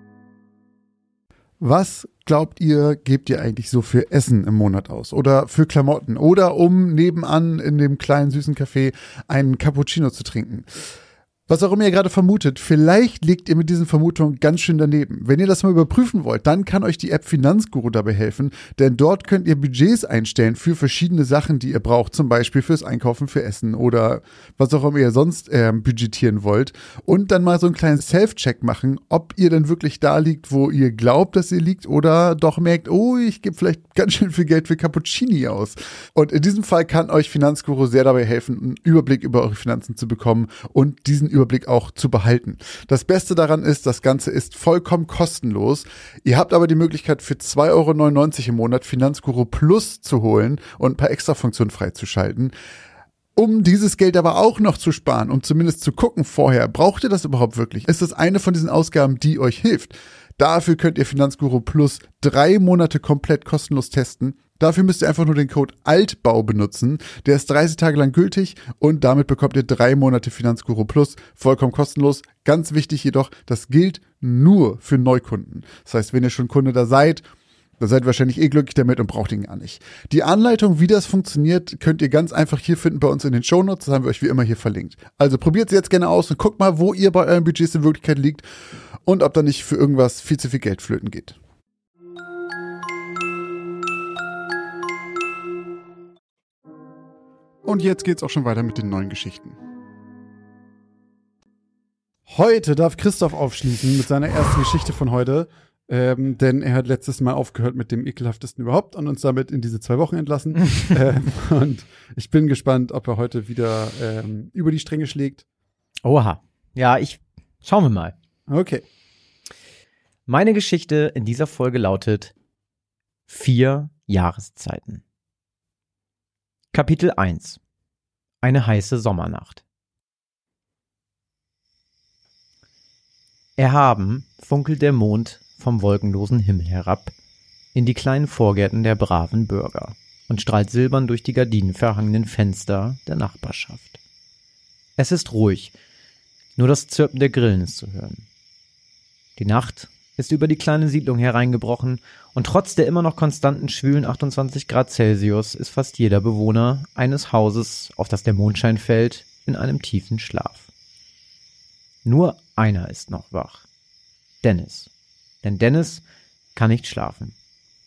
Was glaubt ihr, gebt ihr eigentlich so für Essen im Monat aus? Oder für Klamotten? Oder um nebenan in dem kleinen süßen Café einen Cappuccino zu trinken? Was auch immer ihr gerade vermutet, vielleicht liegt ihr mit diesen Vermutungen ganz schön daneben. Wenn ihr das mal überprüfen wollt, dann kann euch die App Finanzguru dabei helfen, denn dort könnt ihr Budgets einstellen für verschiedene Sachen, die ihr braucht, zum Beispiel fürs Einkaufen, für Essen oder was auch immer ihr sonst äh, budgetieren wollt und dann mal so einen kleinen Self-Check machen, ob ihr denn wirklich da liegt, wo ihr glaubt, dass ihr liegt oder doch merkt, oh, ich gebe vielleicht ganz schön viel Geld für Cappuccini aus. Und in diesem Fall kann euch Finanzguru sehr dabei helfen, einen Überblick über eure Finanzen zu bekommen und diesen Überblick auch zu behalten. Das Beste daran ist, das Ganze ist vollkommen kostenlos. Ihr habt aber die Möglichkeit für zwei Euro neunundneunzig im Monat Finanzguru Plus zu holen und ein paar Extrafunktionen freizuschalten. Um dieses Geld aber auch noch zu sparen, um zumindest zu gucken vorher, braucht ihr das überhaupt wirklich? Ist das eine von diesen Ausgaben, die euch hilft? Dafür könnt ihr Finanzguru Plus drei Monate komplett kostenlos testen. Dafür müsst ihr einfach nur den Code ALTBAU benutzen. Der ist dreißig Tage lang gültig und damit bekommt ihr drei Monate Finanzguru Plus vollkommen kostenlos. Ganz wichtig jedoch, das gilt nur für Neukunden. Das heißt, wenn ihr schon Kunde da seid, dann seid ihr wahrscheinlich eh glücklich damit und braucht ihn gar nicht. Die Anleitung, wie das funktioniert, könnt ihr ganz einfach hier finden bei uns in den Shownotes. Das haben wir euch wie immer hier verlinkt. Also probiert es jetzt gerne aus und guckt mal, wo ihr bei euren Budgets in Wirklichkeit liegt und ob da nicht für irgendwas viel zu viel Geld flöten geht. Und jetzt geht's auch schon weiter mit den neuen Geschichten. Heute darf Christoph aufschließen mit seiner ersten Geschichte von heute, ähm, denn er hat letztes Mal aufgehört mit dem ekelhaftesten überhaupt und uns damit in diese zwei Wochen entlassen. ähm, und ich bin gespannt, ob er heute wieder ähm, über die Stränge schlägt. Oha. Ja, ich schauen wir mal. Okay. Meine Geschichte in dieser Folge lautet Vier Jahreszeiten. Kapitel eins. Eine heiße Sommernacht. Erhaben funkelt der Mond vom wolkenlosen Himmel herab in die kleinen Vorgärten der braven Bürger und strahlt silbern durch die gardinenverhangenen Fenster der Nachbarschaft. Es ist ruhig, nur das Zirpen der Grillen ist zu hören. Die Nacht ist über die kleine Siedlung hereingebrochen und trotz der immer noch konstanten schwülen achtundzwanzig Grad Celsius ist fast jeder Bewohner eines Hauses, auf das der Mondschein fällt, in einem tiefen Schlaf. Nur einer ist noch wach. Dennis. Denn Dennis kann nicht schlafen.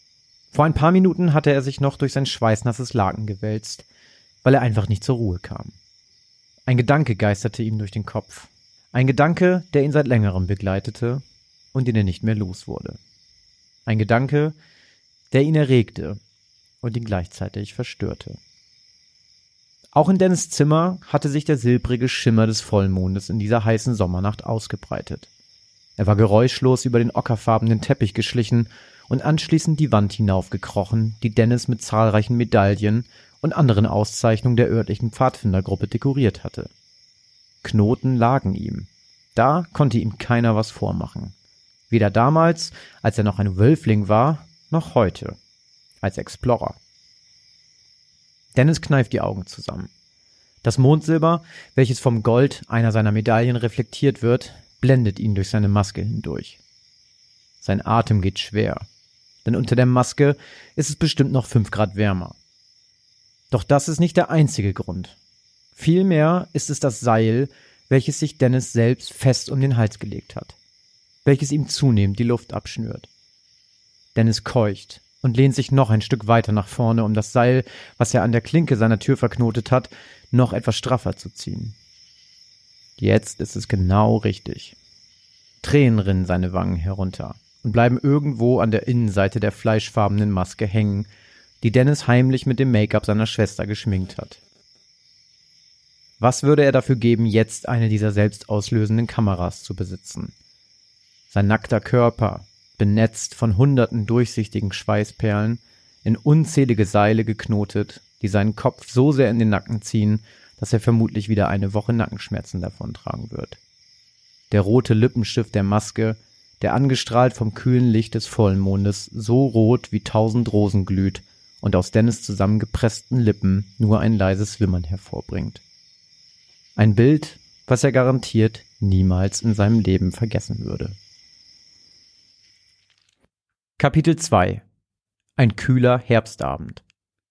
Vor ein paar Minuten hatte er sich noch durch sein schweißnasses Laken gewälzt, weil er einfach nicht zur Ruhe kam. Ein Gedanke geisterte ihm durch den Kopf. Ein Gedanke, der ihn seit längerem begleitete und den er nicht mehr los wurde. Ein Gedanke, der ihn erregte und ihn gleichzeitig verstörte. Auch in Dennis' Zimmer hatte sich der silbrige Schimmer des Vollmondes in dieser heißen Sommernacht ausgebreitet. Er war geräuschlos über den ockerfarbenen Teppich geschlichen und anschließend die Wand hinaufgekrochen, die Dennis mit zahlreichen Medaillen und anderen Auszeichnungen der örtlichen Pfadfindergruppe dekoriert hatte. Knoten lagen ihm. Da konnte ihm keiner was vormachen. Weder damals, als er noch ein Wölfling war, noch heute, als Explorer. Dennis kneift die Augen zusammen. Das Mondsilber, welches vom Gold einer seiner Medaillen reflektiert wird, blendet ihn durch seine Maske hindurch. Sein Atem geht schwer, denn unter der Maske ist es bestimmt noch fünf Grad wärmer. Doch das ist nicht der einzige Grund. Vielmehr ist es das Seil, welches sich Dennis selbst fest um den Hals gelegt hat, welches ihm zunehmend die Luft abschnürt. Dennis keucht und lehnt sich noch ein Stück weiter nach vorne, um das Seil, was er an der Klinke seiner Tür verknotet hat, noch etwas straffer zu ziehen. Jetzt ist es genau richtig. Tränen rinnen seine Wangen herunter und bleiben irgendwo an der Innenseite der fleischfarbenen Maske hängen, die Dennis heimlich mit dem Make-up seiner Schwester geschminkt hat. Was würde er dafür geben, jetzt eine dieser selbstauslösenden Kameras zu besitzen? Sein nackter Körper, benetzt von hunderten durchsichtigen Schweißperlen, in unzählige Seile geknotet, die seinen Kopf so sehr in den Nacken ziehen, dass er vermutlich wieder eine Woche Nackenschmerzen davontragen wird. Der rote Lippenstift der Maske, der angestrahlt vom kühlen Licht des Vollmondes so rot wie tausend Rosen glüht und aus Dennis zusammengepressten Lippen nur ein leises Wimmern hervorbringt. Ein Bild, was er garantiert niemals in seinem Leben vergessen würde. Kapitel zwei. Ein kühler Herbstabend.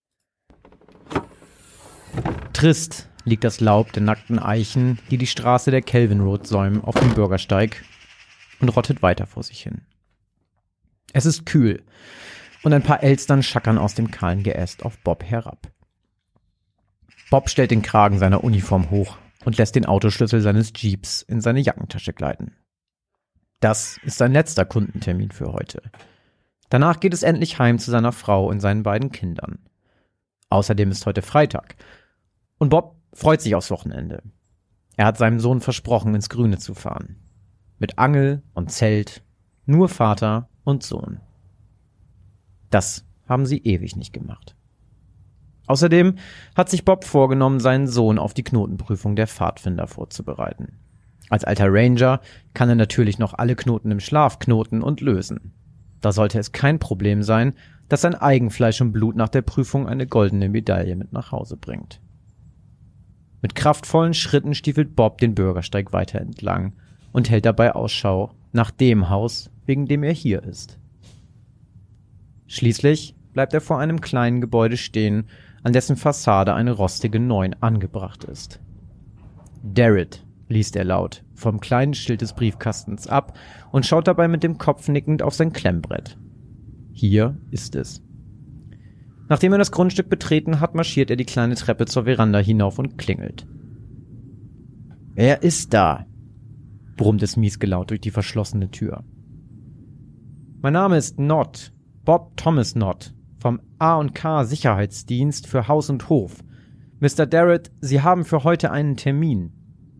Trist liegt das Laub der nackten Eichen, die die Straße der Kelvin Road säumen, auf dem Bürgersteig und rottet weiter vor sich hin. Es ist kühl und ein paar Elstern schackern aus dem kahlen Geäst auf Bob herab. Bob stellt den Kragen seiner Uniform hoch und lässt den Autoschlüssel seines Jeeps in seine Jackentasche gleiten. Das ist sein letzter Kundentermin für heute. Danach geht es endlich heim zu seiner Frau und seinen beiden Kindern. Außerdem ist heute Freitag. Und Bob freut sich aufs Wochenende. Er hat seinem Sohn versprochen, ins Grüne zu fahren. Mit Angel und Zelt, nur Vater und Sohn. Das haben sie ewig nicht gemacht. Außerdem hat sich Bob vorgenommen, seinen Sohn auf die Knotenprüfung der Pfadfinder vorzubereiten. Als alter Ranger kann er natürlich noch alle Knoten im Schlaf knoten und lösen. Da sollte es kein Problem sein, dass sein Eigenfleisch und Blut nach der Prüfung eine goldene Medaille mit nach Hause bringt. Mit kraftvollen Schritten stiefelt Bob den Bürgersteig weiter entlang und hält dabei Ausschau nach dem Haus, wegen dem er hier ist. Schließlich bleibt er vor einem kleinen Gebäude stehen, an dessen Fassade eine rostige neun angebracht ist. Darrett, liest er laut, vom kleinen Schild des Briefkastens ab und schaut dabei mit dem Kopf nickend auf sein Klemmbrett. Hier ist es. Nachdem er das Grundstück betreten hat, marschiert er die kleine Treppe zur Veranda hinauf und klingelt. »Wer ist da?« brummt es miesgelaut durch die verschlossene Tür. »Mein Name ist Nott, Bob Thomas Nott, vom A und K Sicherheitsdienst für Haus und Hof. Mister Darrett, Sie haben für heute einen Termin.«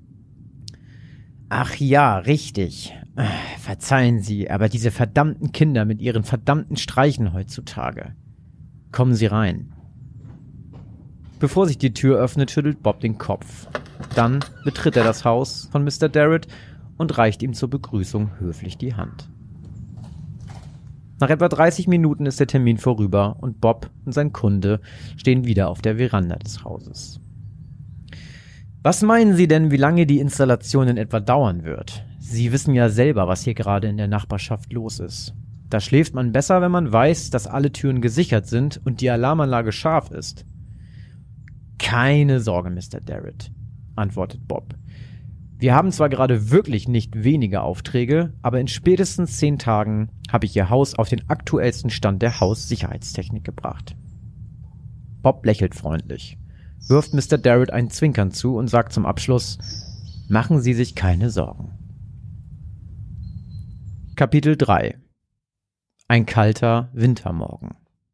»Ach ja, richtig. Verzeihen Sie, aber diese verdammten Kinder mit ihren verdammten Streichen heutzutage. Kommen Sie rein.« Bevor sich die Tür öffnet, schüttelt Bob den Kopf. Dann betritt er das Haus von Mister Darrett und reicht ihm zur Begrüßung höflich die Hand. Nach etwa dreißig Minuten ist der Termin vorüber und Bob und sein Kunde stehen wieder auf der Veranda des Hauses. »Was meinen Sie denn, wie lange die Installation in etwa dauern wird? Sie wissen ja selber, was hier gerade in der Nachbarschaft los ist. Da schläft man besser, wenn man weiß, dass alle Türen gesichert sind und die Alarmanlage scharf ist.« »Keine Sorge, Mister Darrett«, antwortet Bob. Wir haben zwar gerade wirklich nicht wenige Aufträge, aber in spätestens zehn Tagen habe ich Ihr Haus auf den aktuellsten Stand der Haussicherheitstechnik gebracht. Bob lächelt freundlich, wirft Mister Darrett ein Zwinkern zu und sagt zum Abschluss: Machen Sie sich keine Sorgen. Kapitel drei. Ein kalter Wintermorgen.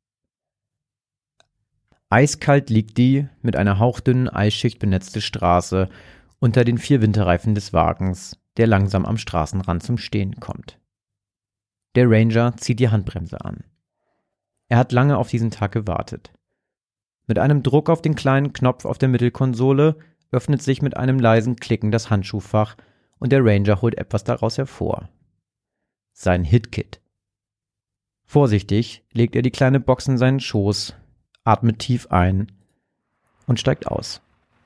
Eiskalt liegt die mit einer hauchdünnen Eisschicht benetzte Straße unter den vier Winterreifen des Wagens, der langsam am Straßenrand zum Stehen kommt. Der Ranger zieht die Handbremse an. Er hat lange auf diesen Tag gewartet. Mit einem Druck auf den kleinen Knopf auf der Mittelkonsole öffnet sich mit einem leisen Klicken das Handschuhfach und der Ranger holt etwas daraus hervor. Sein Hitkit. Vorsichtig legt er die kleine Box in seinen Schoß, atmet tief ein und steigt aus.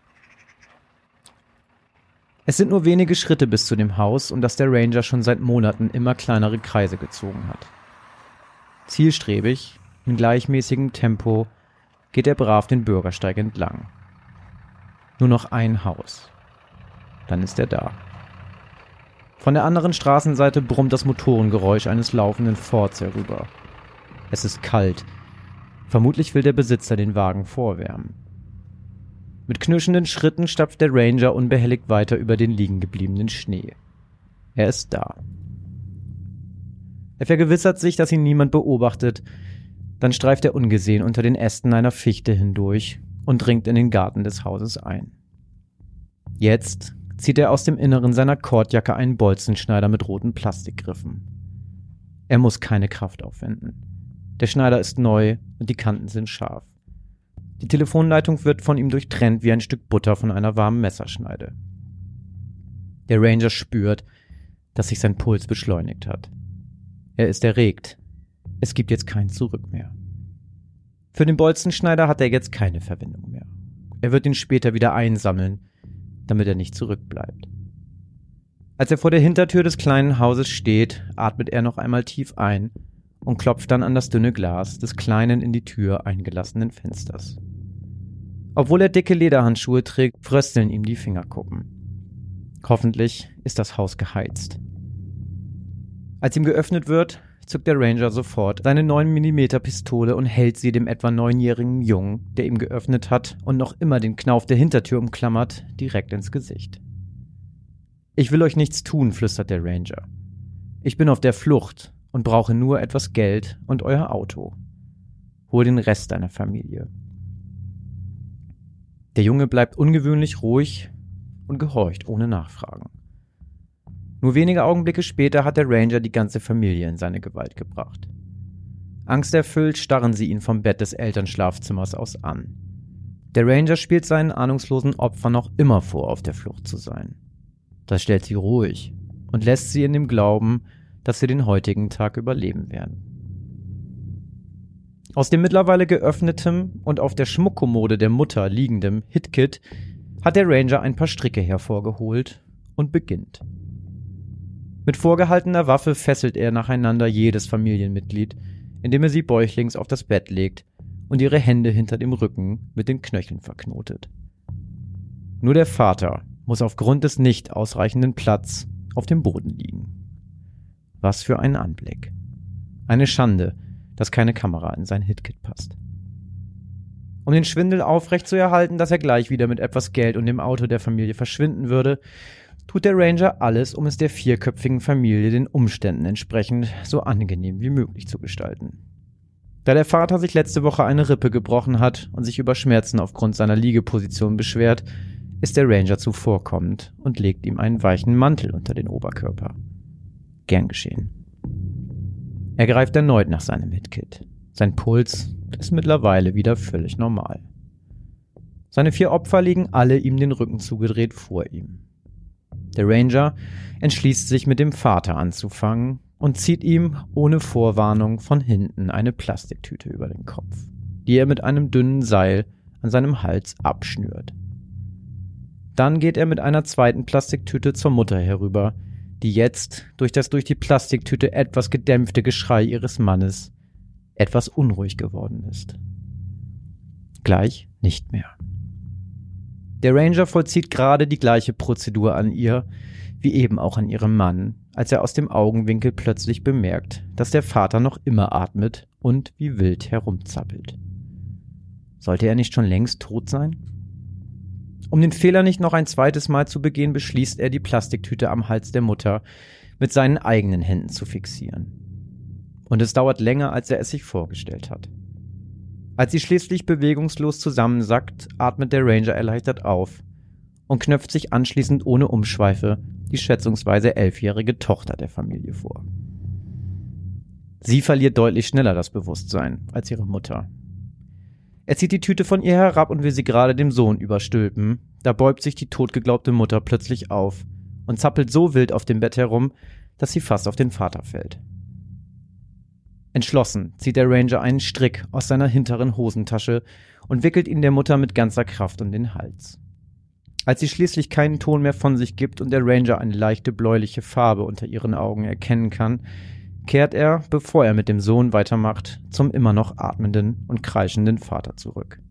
Es sind nur wenige Schritte bis zu dem Haus, um das der Ranger schon seit Monaten immer kleinere Kreise gezogen hat. Zielstrebig, in gleichmäßigem Tempo, geht er brav den Bürgersteig entlang. Nur noch ein Haus. Dann ist er da. Von der anderen Straßenseite brummt das Motorengeräusch eines laufenden Fords herüber. Es ist kalt. Vermutlich will der Besitzer den Wagen vorwärmen. Mit knirschenden Schritten stapft der Ranger unbehelligt weiter über den liegen gebliebenen Schnee. Er ist da. Er vergewissert sich, dass ihn niemand beobachtet. Dann streift er ungesehen unter den Ästen einer Fichte hindurch und dringt in den Garten des Hauses ein. Jetzt zieht er aus dem Inneren seiner Kordjacke einen Bolzenschneider mit roten Plastikgriffen. Er muss keine Kraft aufwenden. Der Schneider ist neu und die Kanten sind scharf. Die Telefonleitung wird von ihm durchtrennt wie ein Stück Butter von einer warmen Messerschneide. Der Ranger spürt, dass sich sein Puls beschleunigt hat. Er ist erregt. Es gibt jetzt kein Zurück mehr. Für den Bolzenschneider hat er jetzt keine Verwendung mehr. Er wird ihn später wieder einsammeln, damit er nicht zurückbleibt. Als er vor der Hintertür des kleinen Hauses steht, atmet er noch einmal tief ein und klopft dann an das dünne Glas des kleinen in die Tür eingelassenen Fensters. Obwohl er dicke Lederhandschuhe trägt, frösteln ihm die Fingerkuppen. Hoffentlich ist das Haus geheizt. Als ihm geöffnet wird, zuckt der Ranger sofort seine neun Millimeter Pistole und hält sie dem etwa neunjährigen Jungen, der ihm geöffnet hat und noch immer den Knauf der Hintertür umklammert, direkt ins Gesicht. »Ich will euch nichts tun«, flüstert der Ranger. »Ich bin auf der Flucht und brauche nur etwas Geld und euer Auto. Hol den Rest deiner Familie.« Der Junge bleibt ungewöhnlich ruhig und gehorcht ohne Nachfragen. Nur wenige Augenblicke später hat der Ranger die ganze Familie in seine Gewalt gebracht. Angsterfüllt starren sie ihn vom Bett des Elternschlafzimmers aus an. Der Ranger spielt seinen ahnungslosen Opfern noch immer vor, auf der Flucht zu sein. Das stellt sie ruhig und lässt sie in dem Glauben, dass sie den heutigen Tag überleben werden. Aus dem mittlerweile geöffnetem und auf der Schmuckkommode der Mutter liegendem Hitkit hat der Ranger ein paar Stricke hervorgeholt und beginnt. Mit vorgehaltener Waffe fesselt er nacheinander jedes Familienmitglied, indem er sie bäuchlings auf das Bett legt und ihre Hände hinter dem Rücken mit den Knöcheln verknotet. Nur der Vater muss aufgrund des nicht ausreichenden Platz auf dem Boden liegen. Was für ein Anblick. Eine Schande, dass keine Kamera in sein Hitkit passt. Um den Schwindel aufrechtzuerhalten, dass er gleich wieder mit etwas Geld und dem Auto der Familie verschwinden würde, tut der Ranger alles, um es der vierköpfigen Familie den Umständen entsprechend so angenehm wie möglich zu gestalten. Da der Vater sich letzte Woche eine Rippe gebrochen hat und sich über Schmerzen aufgrund seiner Liegeposition beschwert, ist der Ranger zuvorkommend und legt ihm einen weichen Mantel unter den Oberkörper. Gern geschehen. Er greift erneut nach seinem Hitkit. Sein Puls ist mittlerweile wieder völlig normal. Seine vier Opfer liegen alle ihm den Rücken zugedreht vor ihm. Der Ranger entschließt sich, mit dem Vater anzufangen und zieht ihm ohne Vorwarnung von hinten eine Plastiktüte über den Kopf, die er mit einem dünnen Seil an seinem Hals abschnürt. Dann geht er mit einer zweiten Plastiktüte zur Mutter herüber, die jetzt durch das durch die Plastiktüte etwas gedämpfte Geschrei ihres Mannes etwas unruhig geworden ist. Gleich nicht mehr. Der Ranger vollzieht gerade die gleiche Prozedur an ihr, wie eben auch an ihrem Mann, als er aus dem Augenwinkel plötzlich bemerkt, dass der Vater noch immer atmet und wie wild herumzappelt. Sollte er nicht schon längst tot sein? Um den Fehler nicht noch ein zweites Mal zu begehen, beschließt er, die Plastiktüte am Hals der Mutter mit seinen eigenen Händen zu fixieren. Und es dauert länger, als er es sich vorgestellt hat. Als sie schließlich bewegungslos zusammensackt, atmet der Ranger erleichtert auf und knöpft sich anschließend ohne Umschweife die schätzungsweise elfjährige Tochter der Familie vor. Sie verliert deutlich schneller das Bewusstsein als ihre Mutter. Er zieht die Tüte von ihr herab und will sie gerade dem Sohn überstülpen, da bäumt sich die totgeglaubte Mutter plötzlich auf und zappelt so wild auf dem Bett herum, dass sie fast auf den Vater fällt. Entschlossen zieht der Ranger einen Strick aus seiner hinteren Hosentasche und wickelt ihn der Mutter mit ganzer Kraft um den Hals. Als sie schließlich keinen Ton mehr von sich gibt und der Ranger eine leichte bläuliche Farbe unter ihren Augen erkennen kann, kehrt er, bevor er mit dem Sohn weitermacht, zum immer noch atmenden und kreischenden Vater zurück.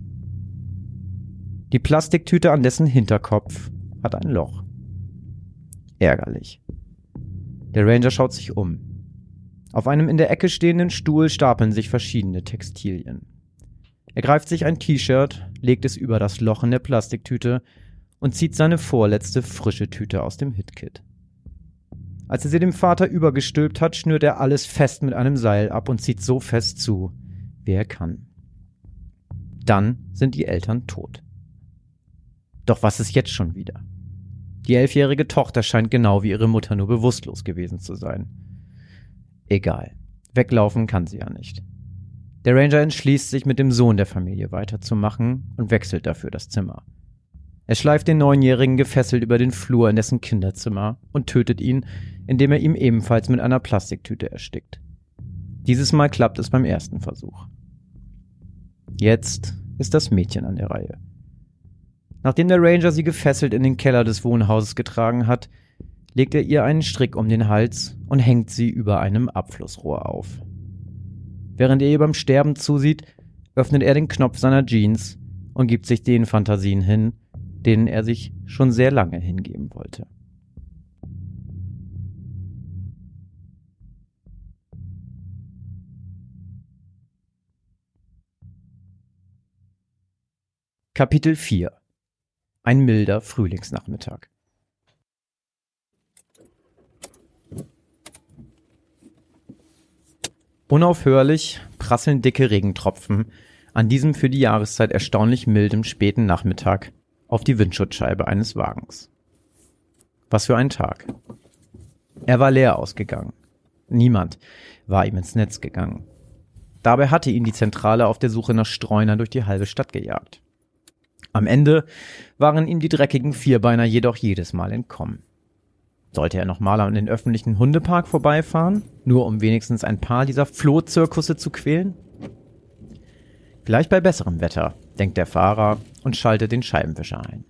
Die Plastiktüte an dessen Hinterkopf hat ein Loch. Ärgerlich. Der Ranger schaut sich um. Auf einem in der Ecke stehenden Stuhl stapeln sich verschiedene Textilien. Er greift sich ein T-Shirt, legt es über das Loch in der Plastiktüte und zieht seine vorletzte frische Tüte aus dem Hitkit. Als er sie dem Vater übergestülpt hat, schnürt er alles fest mit einem Seil ab und zieht so fest zu, wie er kann. Dann sind die Eltern tot. Doch was ist jetzt schon wieder? Die elfjährige Tochter scheint genau wie ihre Mutter nur bewusstlos gewesen zu sein. Egal, weglaufen kann sie ja nicht. Der Ranger entschließt sich, mit dem Sohn der Familie weiterzumachen und wechselt dafür das Zimmer. Er schleift den Neunjährigen gefesselt über den Flur in dessen Kinderzimmer und tötet ihn, indem er ihm ebenfalls mit einer Plastiktüte erstickt. Dieses Mal klappt es beim ersten Versuch. Jetzt ist das Mädchen an der Reihe. Nachdem der Ranger sie gefesselt in den Keller des Wohnhauses getragen hat, legt er ihr einen Strick um den Hals und hängt sie über einem Abflussrohr auf. Während er ihr beim Sterben zusieht, öffnet er den Knopf seiner Jeans und gibt sich den Fantasien hin, denen er sich schon sehr lange hingeben wollte. Kapitel vier. Ein milder Frühlingsnachmittag. Unaufhörlich prasseln dicke Regentropfen an diesem für die Jahreszeit erstaunlich mildem späten Nachmittag auf die Windschutzscheibe eines Wagens. Was für ein Tag. Er war leer ausgegangen. Niemand war ihm ins Netz gegangen. Dabei hatte ihn die Zentrale auf der Suche nach Streunern durch die halbe Stadt gejagt. Am Ende waren ihm die dreckigen Vierbeiner jedoch jedes Mal entkommen. Sollte er noch mal an den öffentlichen Hundepark vorbeifahren, nur um wenigstens ein paar dieser Flohzirkusse zu quälen? Vielleicht bei besserem Wetter, denkt der Fahrer und schaltet den Scheibenwischer ein.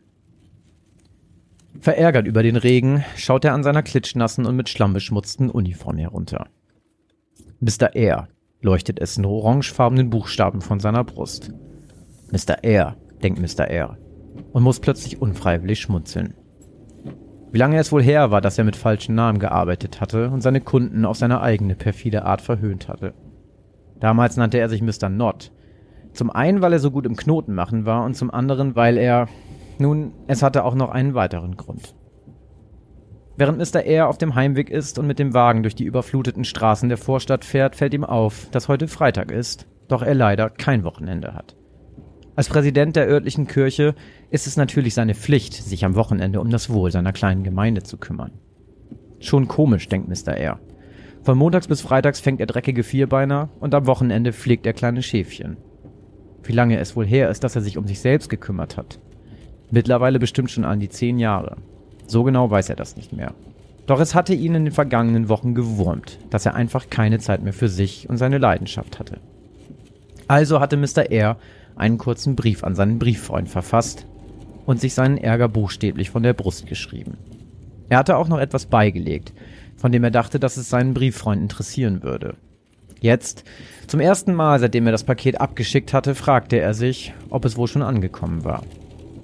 Verärgert über den Regen schaut er an seiner klitschnassen und mit Schlamm beschmutzten Uniform herunter. Mister R, leuchtet es in orangefarbenen Buchstaben von seiner Brust. Mister R, denkt Mister R und muss plötzlich unfreiwillig schmunzeln. Wie lange es wohl her war, dass er mit falschen Namen gearbeitet hatte und seine Kunden auf seine eigene perfide Art verhöhnt hatte. Damals nannte er sich Mister Not. Zum einen, weil er so gut im Knoten machen war und zum anderen, weil er... Nun, es hatte auch noch einen weiteren Grund. Während Mister R auf dem Heimweg ist und mit dem Wagen durch die überfluteten Straßen der Vorstadt fährt, fällt ihm auf, dass heute Freitag ist, doch er leider kein Wochenende hat. Als Präsident der örtlichen Kirche ist es natürlich seine Pflicht, sich am Wochenende um das Wohl seiner kleinen Gemeinde zu kümmern. Schon komisch, denkt Mister R. Von montags bis freitags fängt er dreckige Vierbeiner und am Wochenende pflegt er kleine Schäfchen. Wie lange es wohl her ist, dass er sich um sich selbst gekümmert hat. Mittlerweile bestimmt schon an die zehn Jahre. So genau weiß er das nicht mehr. Doch es hatte ihn in den vergangenen Wochen gewurmt, dass er einfach keine Zeit mehr für sich und seine Leidenschaft hatte. Also hatte Mister R einen kurzen Brief an seinen Brieffreund verfasst und sich seinen Ärger buchstäblich von der Brust geschrieben. Er hatte auch noch etwas beigelegt, von dem er dachte, dass es seinen Brieffreund interessieren würde. Jetzt, zum ersten Mal, seitdem er das Paket abgeschickt hatte, fragte er sich, ob es wohl schon angekommen war.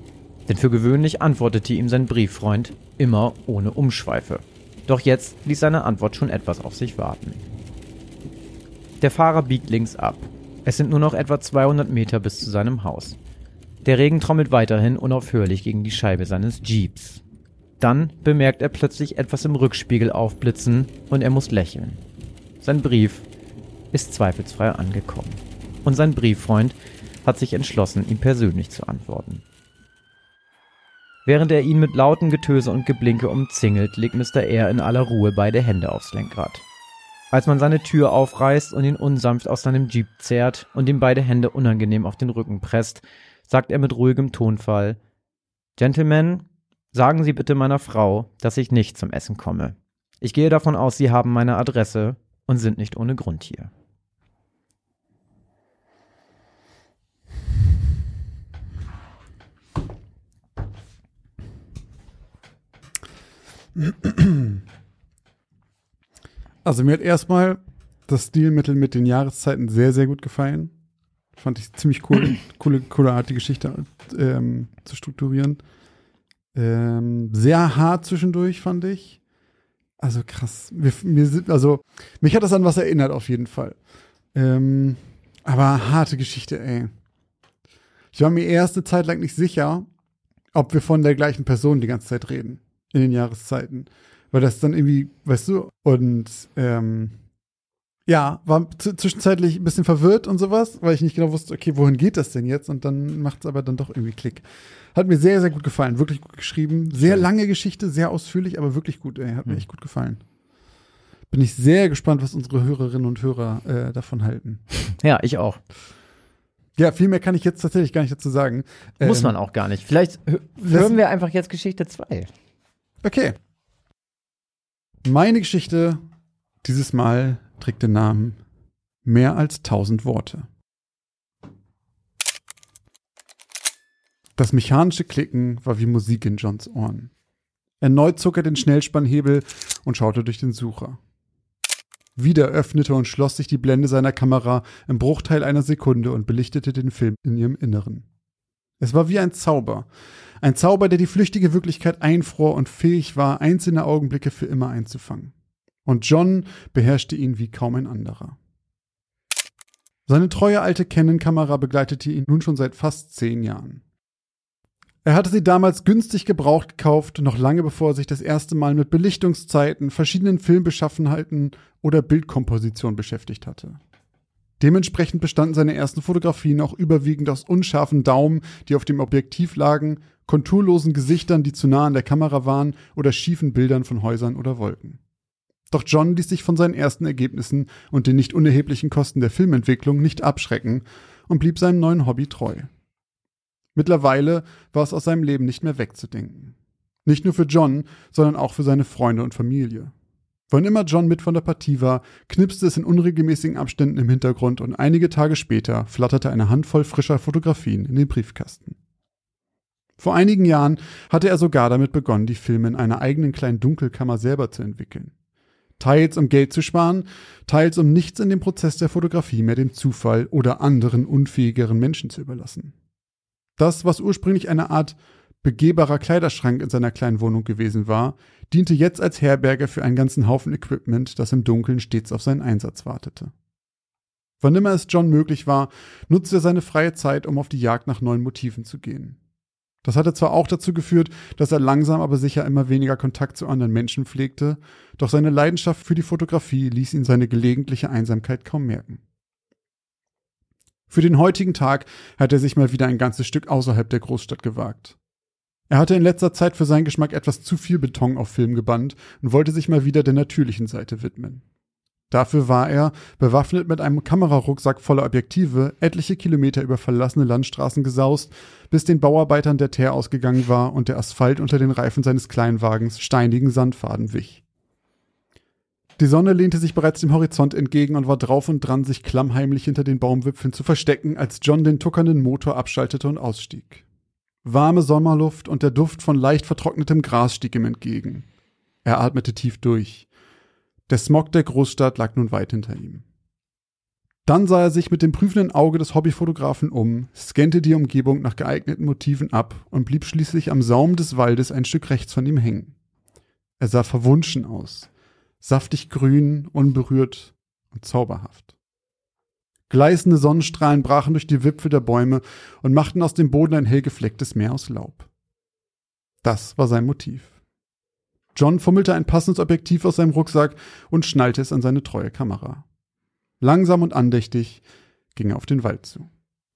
Denn für gewöhnlich antwortete ihm sein Brieffreund immer ohne Umschweife. Doch jetzt ließ seine Antwort schon etwas auf sich warten. Der Fahrer biegt links ab. Es sind nur noch etwa zweihundert Meter bis zu seinem Haus. Der Regen trommelt weiterhin unaufhörlich gegen die Scheibe seines Jeeps. Dann bemerkt er plötzlich etwas im Rückspiegel aufblitzen und er muss lächeln. Sein Brief ist zweifelsfrei angekommen. Und sein Brieffreund hat sich entschlossen, ihm persönlich zu antworten. Während er ihn mit lautem Getöse und Geblinke umzingelt, legt Mister R. in aller Ruhe beide Hände aufs Lenkrad. Als man seine Tür aufreißt und ihn unsanft aus seinem Jeep zerrt und ihm beide Hände unangenehm auf den Rücken presst, sagt er mit ruhigem Tonfall: »Gentlemen, sagen Sie bitte meiner Frau, dass ich nicht zum Essen komme. Ich gehe davon aus, Sie haben meine Adresse und sind nicht ohne Grund hier.« Also mir hat erstmal das Stilmittel mit den Jahreszeiten sehr, sehr gut gefallen. Fand ich ziemlich cool. coole, coole Art, die Geschichte ähm, zu strukturieren. Ähm, sehr hart zwischendurch, fand ich. Also krass. Wir, mir, also, mich hat das an was erinnert, auf jeden Fall. Ähm, aber harte Geschichte, ey. Ich war mir erst eine Zeit lang nicht sicher, ob wir von der gleichen Person die ganze Zeit reden. In den Jahreszeiten. Weil das dann irgendwie, weißt du, und ähm, ja, war z- zwischenzeitlich ein bisschen verwirrt und sowas, weil ich nicht genau wusste, okay, wohin geht das denn jetzt? Und dann macht es aber dann doch irgendwie Klick. Hat mir sehr, sehr gut gefallen. Wirklich gut geschrieben. Sehr lange Geschichte, sehr ausführlich, aber wirklich gut, ey. Hat mir echt gut gefallen. Bin ich sehr gespannt, was unsere Hörerinnen und Hörer äh, davon halten. Ja, ich auch. Ja, viel mehr kann ich jetzt tatsächlich gar nicht dazu sagen. Muss ähm, man auch gar nicht. Vielleicht hö- hören wir einfach jetzt Geschichte zwei. Okay. Meine Geschichte dieses Mal trägt den Namen Mehr als tausend Worte. Das mechanische Klicken war wie Musik in Johns Ohren. Erneut zog er den Schnellspannhebel und schaute durch den Sucher. Wieder öffnete und schloss sich die Blende seiner Kamera im Bruchteil einer Sekunde und belichtete den Film in ihrem Inneren. Es war wie ein Zauber. Ein Zauber, der die flüchtige Wirklichkeit einfror und fähig war, einzelne Augenblicke für immer einzufangen. Und John beherrschte ihn wie kaum ein anderer. Seine treue alte Canon-Kamera begleitete ihn nun schon seit fast zehn Jahren. Er hatte sie damals günstig gebraucht gekauft, noch lange bevor er sich das erste Mal mit Belichtungszeiten, verschiedenen Filmbeschaffenheiten oder Bildkomposition beschäftigt hatte. Dementsprechend bestanden seine ersten Fotografien auch überwiegend aus unscharfen Daumen, die auf dem Objektiv lagen, konturlosen Gesichtern, die zu nah an der Kamera waren, oder schiefen Bildern von Häusern oder Wolken. Doch John ließ sich von seinen ersten Ergebnissen und den nicht unerheblichen Kosten der Filmentwicklung nicht abschrecken und blieb seinem neuen Hobby treu. Mittlerweile war es aus seinem Leben nicht mehr wegzudenken. Nicht nur für John, sondern auch für seine Freunde und Familie. Wann immer John mit von der Partie war, knipste es in unregelmäßigen Abständen im Hintergrund und einige Tage später flatterte eine Handvoll frischer Fotografien in den Briefkasten. Vor einigen Jahren hatte er sogar damit begonnen, die Filme in einer eigenen kleinen Dunkelkammer selber zu entwickeln. Teils um Geld zu sparen, teils um nichts in dem Prozess der Fotografie mehr dem Zufall oder anderen unfähigeren Menschen zu überlassen. Das, was ursprünglich eine Art begehbarer Kleiderschrank in seiner kleinen Wohnung gewesen war, diente jetzt als Herberge für einen ganzen Haufen Equipment, das im Dunkeln stets auf seinen Einsatz wartete. Wann immer es John möglich war, nutzte er seine freie Zeit, um auf die Jagd nach neuen Motiven zu gehen. Das hatte zwar auch dazu geführt, dass er langsam aber sicher immer weniger Kontakt zu anderen Menschen pflegte, doch seine Leidenschaft für die Fotografie ließ ihn seine gelegentliche Einsamkeit kaum merken. Für den heutigen Tag hatte er sich mal wieder ein ganzes Stück außerhalb der Großstadt gewagt. Er hatte in letzter Zeit für seinen Geschmack etwas zu viel Beton auf Film gebannt und wollte sich mal wieder der natürlichen Seite widmen. Dafür war er, bewaffnet mit einem Kamerarucksack voller Objektive, etliche Kilometer über verlassene Landstraßen gesaust, bis den Bauarbeitern der Teer ausgegangen war und der Asphalt unter den Reifen seines Kleinwagens steinigen Sandfaden wich. Die Sonne lehnte sich bereits dem Horizont entgegen und war drauf und dran, sich klammheimlich hinter den Baumwipfeln zu verstecken, als John den tuckernden Motor abschaltete und ausstieg. Warme Sommerluft und der Duft von leicht vertrocknetem Gras stieg ihm entgegen. Er atmete tief durch. Der Smog der Großstadt lag nun weit hinter ihm. Dann sah er sich mit dem prüfenden Auge des Hobbyfotografen um, scannte die Umgebung nach geeigneten Motiven ab und blieb schließlich am Saum des Waldes ein Stück rechts von ihm hängen. Er sah verwunschen aus, saftig grün, unberührt und zauberhaft. Gleißende Sonnenstrahlen brachen durch die Wipfel der Bäume und machten aus dem Boden ein hell geflecktes Meer aus Laub. Das war sein Motiv. John fummelte ein passendes Objektiv aus seinem Rucksack und schnallte es an seine treue Kamera. Langsam und andächtig ging er auf den Wald zu.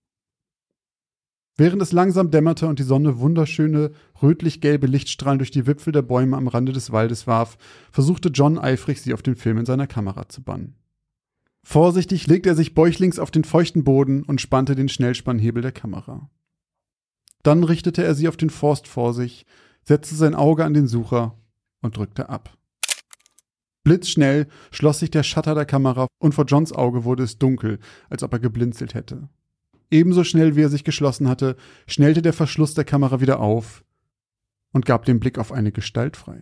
Während es langsam dämmerte und die Sonne wunderschöne, rötlich-gelbe Lichtstrahlen durch die Wipfel der Bäume am Rande des Waldes warf, versuchte John eifrig, sie auf den Film in seiner Kamera zu bannen. Vorsichtig legte er sich bäuchlings auf den feuchten Boden und spannte den Schnellspannhebel der Kamera. Dann richtete er sie auf den Forst vor sich, setzte sein Auge an den Sucher und drückte ab. Blitzschnell schloss sich der Shutter der Kamera und vor Johns Auge wurde es dunkel, als ob er geblinzelt hätte. Ebenso schnell, wie er sich geschlossen hatte, schnellte der Verschluss der Kamera wieder auf und gab den Blick auf eine Gestalt frei.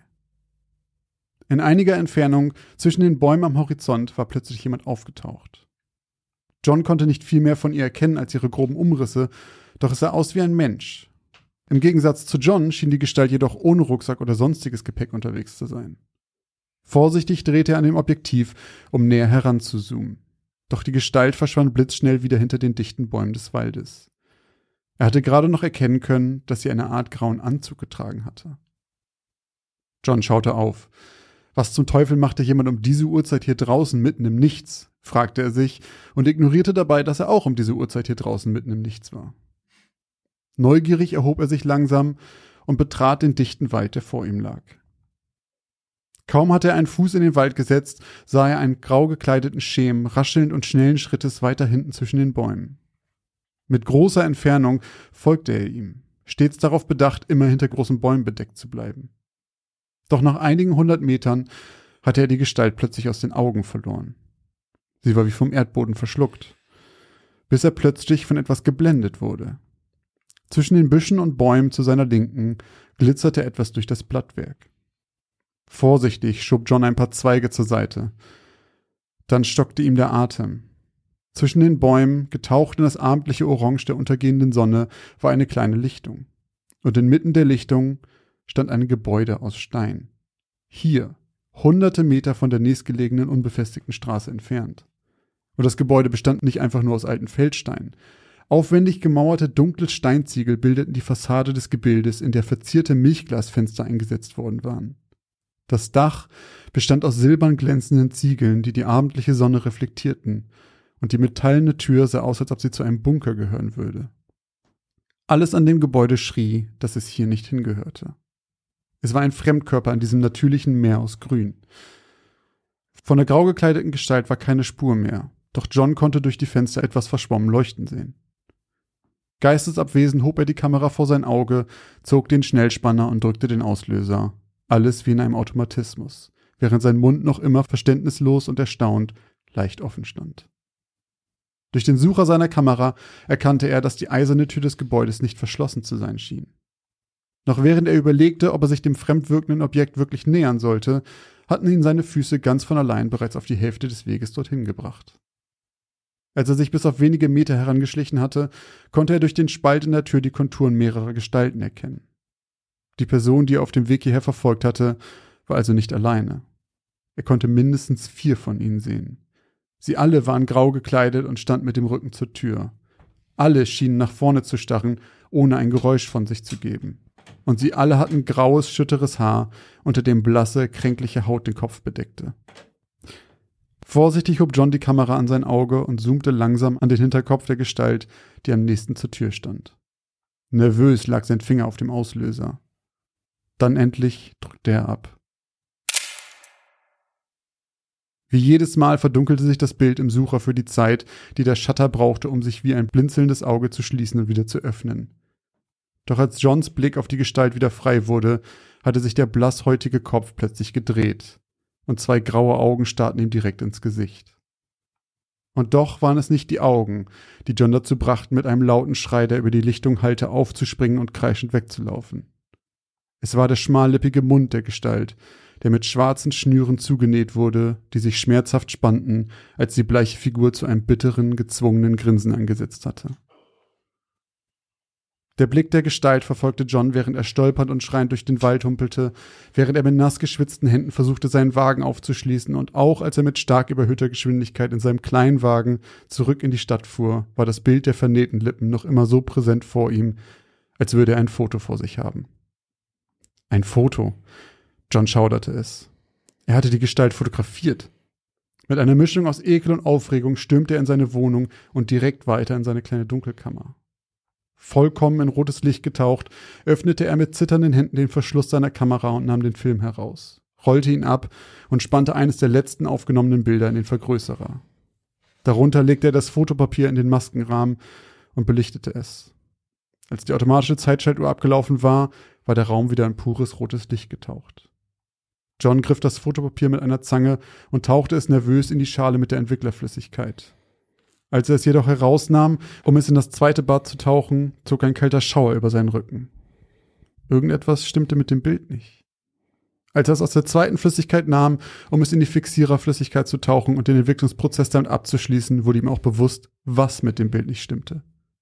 In einiger Entfernung zwischen den Bäumen am Horizont war plötzlich jemand aufgetaucht. John konnte nicht viel mehr von ihr erkennen als ihre groben Umrisse, doch es sah aus wie ein Mensch. Im Gegensatz zu John schien die Gestalt jedoch ohne Rucksack oder sonstiges Gepäck unterwegs zu sein. Vorsichtig drehte er an dem Objektiv, um näher heranzuzoomen. Doch die Gestalt verschwand blitzschnell wieder hinter den dichten Bäumen des Waldes. Er hatte gerade noch erkennen können, dass sie eine Art grauen Anzug getragen hatte. John schaute auf. Was zum Teufel machte jemand um diese Uhrzeit hier draußen mitten im Nichts, fragte er sich und ignorierte dabei, dass er auch um diese Uhrzeit hier draußen mitten im Nichts war. Neugierig erhob er sich langsam und betrat den dichten Wald, der vor ihm lag. Kaum hatte er einen Fuß in den Wald gesetzt, sah er einen grau gekleideten Schem raschelnd und schnellen Schrittes weiter hinten zwischen den Bäumen. Mit großer Entfernung folgte er ihm, stets darauf bedacht, immer hinter großen Bäumen bedeckt zu bleiben. Doch nach einigen hundert Metern hatte er die Gestalt plötzlich aus den Augen verloren. Sie war wie vom Erdboden verschluckt, bis er plötzlich von etwas geblendet wurde. Zwischen den Büschen und Bäumen zu seiner Linken glitzerte etwas durch das Blattwerk. Vorsichtig schob John ein paar Zweige zur Seite. Dann stockte ihm der Atem. Zwischen den Bäumen, getaucht in das abendliche Orange der untergehenden Sonne, war eine kleine Lichtung. Und inmitten der Lichtung stand ein Gebäude aus Stein. Hier, hunderte Meter von der nächstgelegenen unbefestigten Straße entfernt. Und das Gebäude bestand nicht einfach nur aus alten Feldsteinen. Aufwendig gemauerte dunkle Steinziegel bildeten die Fassade des Gebildes, in der verzierte Milchglasfenster eingesetzt worden waren. Das Dach bestand aus silbern glänzenden Ziegeln, die die abendliche Sonne reflektierten, und die metallene Tür sah aus, als ob sie zu einem Bunker gehören würde. Alles an dem Gebäude schrie, dass es hier nicht hingehörte. Es war ein Fremdkörper in diesem natürlichen Meer aus Grün. Von der grau gekleideten Gestalt war keine Spur mehr, doch John konnte durch die Fenster etwas verschwommen leuchten sehen. Geistesabwesend hob er die Kamera vor sein Auge, zog den Schnellspanner und drückte den Auslöser. Alles wie in einem Automatismus, während sein Mund noch immer verständnislos und erstaunt leicht offen stand. Durch den Sucher seiner Kamera erkannte er, dass die eiserne Tür des Gebäudes nicht verschlossen zu sein schien. Noch während er überlegte, ob er sich dem fremd wirkenden Objekt wirklich nähern sollte, hatten ihn seine Füße ganz von allein bereits auf die Hälfte des Weges dorthin gebracht. Als er sich bis auf wenige Meter herangeschlichen hatte, konnte er durch den Spalt in der Tür die Konturen mehrerer Gestalten erkennen. Die Person, die er auf dem Weg hierher verfolgt hatte, war also nicht alleine. Er konnte mindestens vier von ihnen sehen. Sie alle waren grau gekleidet und standen mit dem Rücken zur Tür. Alle schienen nach vorne zu starren, ohne ein Geräusch von sich zu geben. Und sie alle hatten graues, schütteres Haar, unter dem blasse, kränkliche Haut den Kopf bedeckte. Vorsichtig hob John die Kamera an sein Auge und zoomte langsam an den Hinterkopf der Gestalt, die am nächsten zur Tür stand. Nervös lag sein Finger auf dem Auslöser. Dann endlich drückte er ab. Wie jedes Mal verdunkelte sich das Bild im Sucher für die Zeit, die der Shutter brauchte, um sich wie ein blinzelndes Auge zu schließen und wieder zu öffnen. Doch als Johns Blick auf die Gestalt wieder frei wurde, hatte sich der blasshäutige Kopf plötzlich gedreht, und zwei graue Augen starrten ihm direkt ins Gesicht. Und doch waren es nicht die Augen, die John dazu brachten, mit einem lauten Schrei, der über die Lichtung hallte, aufzuspringen und kreischend wegzulaufen. Es war der schmallippige Mund der Gestalt, der mit schwarzen Schnüren zugenäht wurde, die sich schmerzhaft spannten, als die bleiche Figur zu einem bitteren, gezwungenen Grinsen angesetzt hatte. Der Blick der Gestalt verfolgte John, während er stolpernd und schreiend durch den Wald humpelte, während er mit nass geschwitzten Händen versuchte, seinen Wagen aufzuschließen, und auch als er mit stark überhöhter Geschwindigkeit in seinem kleinen Wagen zurück in die Stadt fuhr, war das Bild der vernähten Lippen noch immer so präsent vor ihm, als würde er ein Foto vor sich haben. Ein Foto. John schauderte es. Er hatte die Gestalt fotografiert. Mit einer Mischung aus Ekel und Aufregung stürmte er in seine Wohnung und direkt weiter in seine kleine Dunkelkammer. Vollkommen in rotes Licht getaucht, öffnete er mit zitternden Händen den Verschluss seiner Kamera und nahm den Film heraus, rollte ihn ab und spannte eines der letzten aufgenommenen Bilder in den Vergrößerer. Darunter legte er das Fotopapier in den Maskenrahmen und belichtete es. Als die automatische Zeitschaltuhr abgelaufen war, war der Raum wieder in pures rotes Licht getaucht. John griff das Fotopapier mit einer Zange und tauchte es nervös in die Schale mit der Entwicklerflüssigkeit. Als er es jedoch herausnahm, um es in das zweite Bad zu tauchen, zog ein kalter Schauer über seinen Rücken. Irgendetwas stimmte mit dem Bild nicht. Als er es aus der zweiten Flüssigkeit nahm, um es in die Fixiererflüssigkeit zu tauchen und den Entwicklungsprozess damit abzuschließen, wurde ihm auch bewusst, was mit dem Bild nicht stimmte.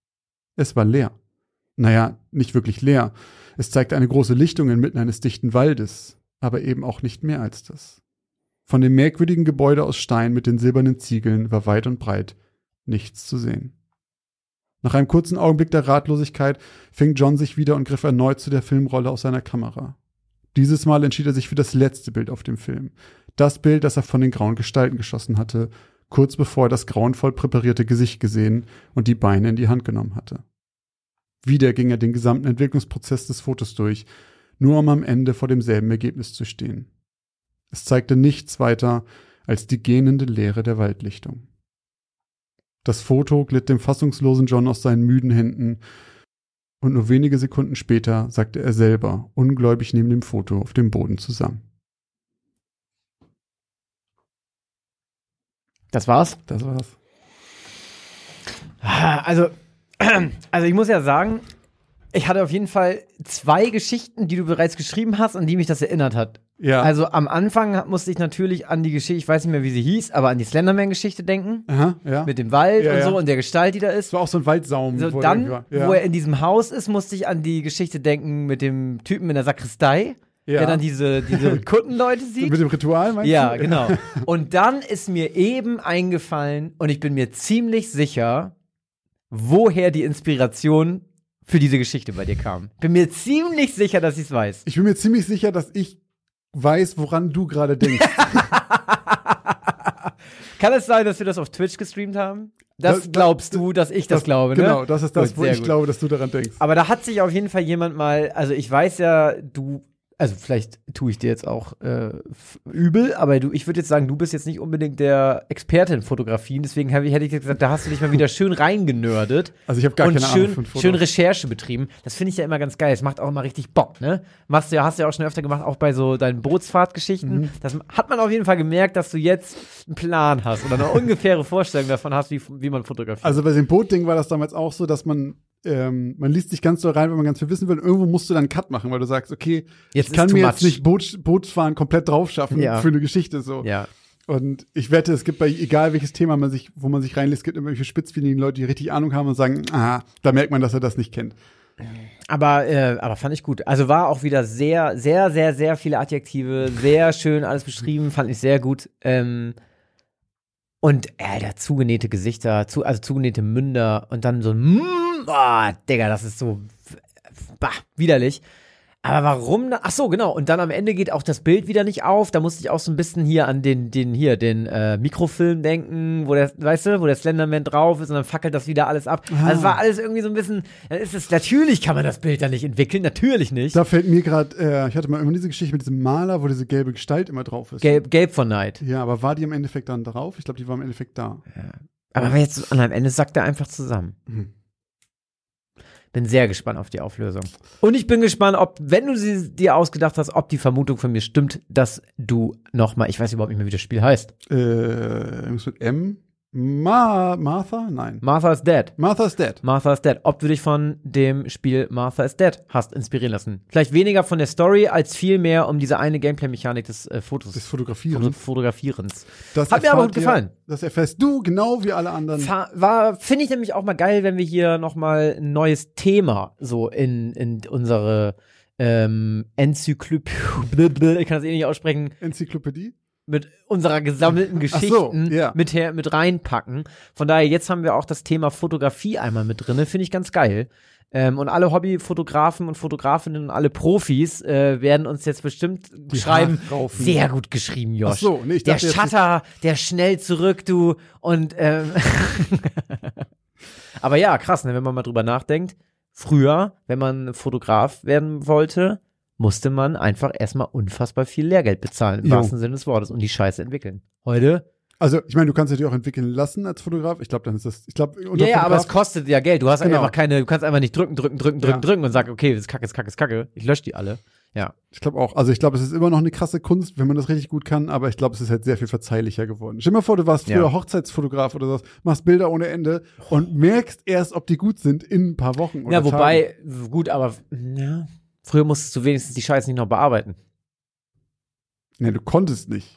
Es war leer. Naja, nicht wirklich leer. Es zeigte eine große Lichtung inmitten eines dichten Waldes, aber eben auch nicht mehr als das. Von dem merkwürdigen Gebäude aus Stein mit den silbernen Ziegeln war weit und breit nichts zu sehen. Nach einem kurzen Augenblick der Ratlosigkeit fing John sich wieder und griff erneut zu der Filmrolle aus seiner Kamera. Dieses Mal entschied er sich für das letzte Bild auf dem Film. Das Bild, das er von den grauen Gestalten geschossen hatte, kurz bevor er das grauenvoll präparierte Gesicht gesehen und die Beine in die Hand genommen hatte. Wieder ging er den gesamten Entwicklungsprozess des Fotos durch, nur um am Ende vor demselben Ergebnis zu stehen. Es zeigte nichts weiter als die gähnende Leere der Waldlichtung. Das Foto glitt dem fassungslosen John aus seinen müden Händen, und nur wenige Sekunden später sackte er selber, ungläubig neben dem Foto, auf dem Boden zusammen. Das war's? Das war's. Also, also ich muss ja sagen, ich hatte auf jeden Fall zwei Geschichten, die du bereits geschrieben hast, an die mich das erinnert hat. Ja. Also am Anfang musste ich natürlich an die Geschichte, ich weiß nicht mehr, wie sie hieß, aber an die Slenderman-Geschichte denken. Aha, ja. Mit dem Wald Ja, und ja. so und der Gestalt, die da ist. Das war auch so ein Waldsaum. So, wo dann, er ja. wo er in diesem Haus ist, musste ich an die Geschichte denken mit dem Typen in der Sakristei, Ja. der dann diese, diese Kuttenleute sieht. Mit dem Ritual, meinst Ja, du? genau. Und dann ist mir eben eingefallen, und ich bin mir ziemlich sicher, woher die Inspiration für diese Geschichte bei dir kam. Bin mir ziemlich sicher, dass ich es weiß. Ich bin mir ziemlich sicher, dass ich weiß, woran du gerade denkst. Kann es sein, dass wir das auf Twitch gestreamt haben? Das, Das- glaubst du, dass ich das, glaube, ne? Genau, das ist das, Gut, wo sehr ich gut. glaube, dass du daran denkst. Aber da hat sich auf jeden Fall jemand mal, also ich weiß ja, du, also vielleicht tue ich dir jetzt auch äh, f- übel, aber du, ich würde jetzt sagen, du bist jetzt nicht unbedingt der Experte in Fotografien, deswegen hab ich, hätte ich gesagt, da hast du dich mal wieder schön reingenördet. Also ich habe gar und keine schön, Ahnung von Fotos. schön Recherche betrieben. Das finde ich ja immer ganz geil. Es macht auch immer richtig Bock, ne? Machst du ja, hast du ja auch schon öfter gemacht, auch bei so deinen Bootsfahrtgeschichten. Mhm. Das hat man auf jeden Fall gemerkt, dass du jetzt einen Plan hast oder eine ungefähre Vorstellung davon hast, wie, wie man fotografiert. Also bei dem Bootding war das damals auch so, dass man ähm, man liest sich ganz doll rein, wenn man ganz viel wissen will. Und irgendwo musst du dann einen Cut machen, weil du sagst, okay, Jetzt ich kann ist too mir much. jetzt nicht Boot, Bootsfahren komplett drauf schaffen Ja. für eine Geschichte so. ja. Und ich wette, es gibt bei egal welches Thema man sich, wo man sich reinliest, es gibt irgendwelche spitzfindigen Leute, die richtig Ahnung haben und sagen, ah, da merkt man, dass er das nicht kennt. Aber, äh, aber fand ich gut. Also war auch wieder sehr, sehr, sehr, sehr viele Adjektive, sehr schön alles beschrieben, fand ich sehr gut. Ähm, und, Alter, zugenähte Gesichter, zu, also zugenähte Münder und dann so ein mm, oh, Digga, das ist so bah, widerlich. Aber warum? da- Ach so, genau. Und dann am Ende geht auch das Bild wieder nicht auf. Da musste ich auch so ein bisschen hier an den, den hier, den äh, Mikrofilm denken, wo der, weißt du, wo der Slenderman drauf ist und dann fackelt das wieder alles ab. Ah. Also es war alles irgendwie so ein bisschen, dann ist es, natürlich kann man das Bild dann nicht entwickeln, natürlich nicht. Da fällt mir gerade, äh, ich hatte mal immer diese Geschichte mit diesem Maler, wo diese gelbe Gestalt immer drauf ist. Gelb, Gelb von Neid. Ja, aber war die im Endeffekt dann drauf? Ich glaube, die war im Endeffekt da. Aber jetzt, und am Ende sackt er einfach zusammen. Mhm. Bin sehr gespannt auf die Auflösung. Und ich bin gespannt, ob, wenn du sie dir ausgedacht hast, ob die Vermutung von mir stimmt, dass du nochmal, ich weiß überhaupt nicht mehr, wie das Spiel heißt. Äh, irgendwas mit M? Ma Martha? Nein. Martha's Dead. Martha's Dead. Martha's Dead. Ob du dich von dem Spiel Martha's Dead hast inspirieren lassen. Vielleicht weniger von der Story, als viel mehr um diese eine Gameplay-Mechanik des äh, Fotos. Des Fotografierens. Fotografierens. Das Hat mir aber gut ihr, gefallen. Das erfährst du genau wie alle anderen. Fa- War, finde ich nämlich auch mal geil, wenn wir hier nochmal ein neues Thema so in, in unsere ähm, Enzyklopädie, ich kann das eh nicht aussprechen, Enzyklopädie? mit unserer gesammelten Geschichten Ach so, ja. mit, her, mit reinpacken. Von daher, jetzt haben wir auch das Thema Fotografie einmal mit drin. Finde ich ganz geil. Ähm, und alle Hobbyfotografen und Fotografinnen und alle Profis äh, werden uns jetzt bestimmt Die schreiben. Haare raufen. Sehr gut geschrieben, Josh. Ach so, nee, ich der dachte jetzt- Shutter, der schnell zurück, du. Und ähm aber ja, krass, ne, wenn man mal drüber nachdenkt. Früher, wenn man Fotograf werden wollte, musste man einfach erstmal unfassbar viel Lehrgeld bezahlen, im Jo. wahrsten Sinne des Wortes, und die Scheiße entwickeln. Heute? Also, ich meine, du kannst dich auch entwickeln lassen als Fotograf. Ich glaube, dann ist das, ich glaube, Ja, ja, aber es kostet ja Geld. Du hast Genau. einfach keine, du kannst einfach nicht drücken, drücken, drücken, drücken, Ja. drücken und sagen, okay, das ist kacke, das ist kacke, das ist kacke. Ich lösche die alle. Ja. Ich glaube auch. Also, ich glaube, es ist immer noch eine krasse Kunst, wenn man das richtig gut kann, aber ich glaube, es ist halt sehr viel verzeihlicher geworden. Stell dir mal vor, du warst früher Ja. Hochzeitsfotograf oder so, machst Bilder ohne Ende und merkst erst, ob die gut sind in ein paar Wochen oder Ja, wobei, Tagen. gut, aber ja, früher musstest du wenigstens die Scheiße nicht noch bearbeiten. Nee, du konntest nicht.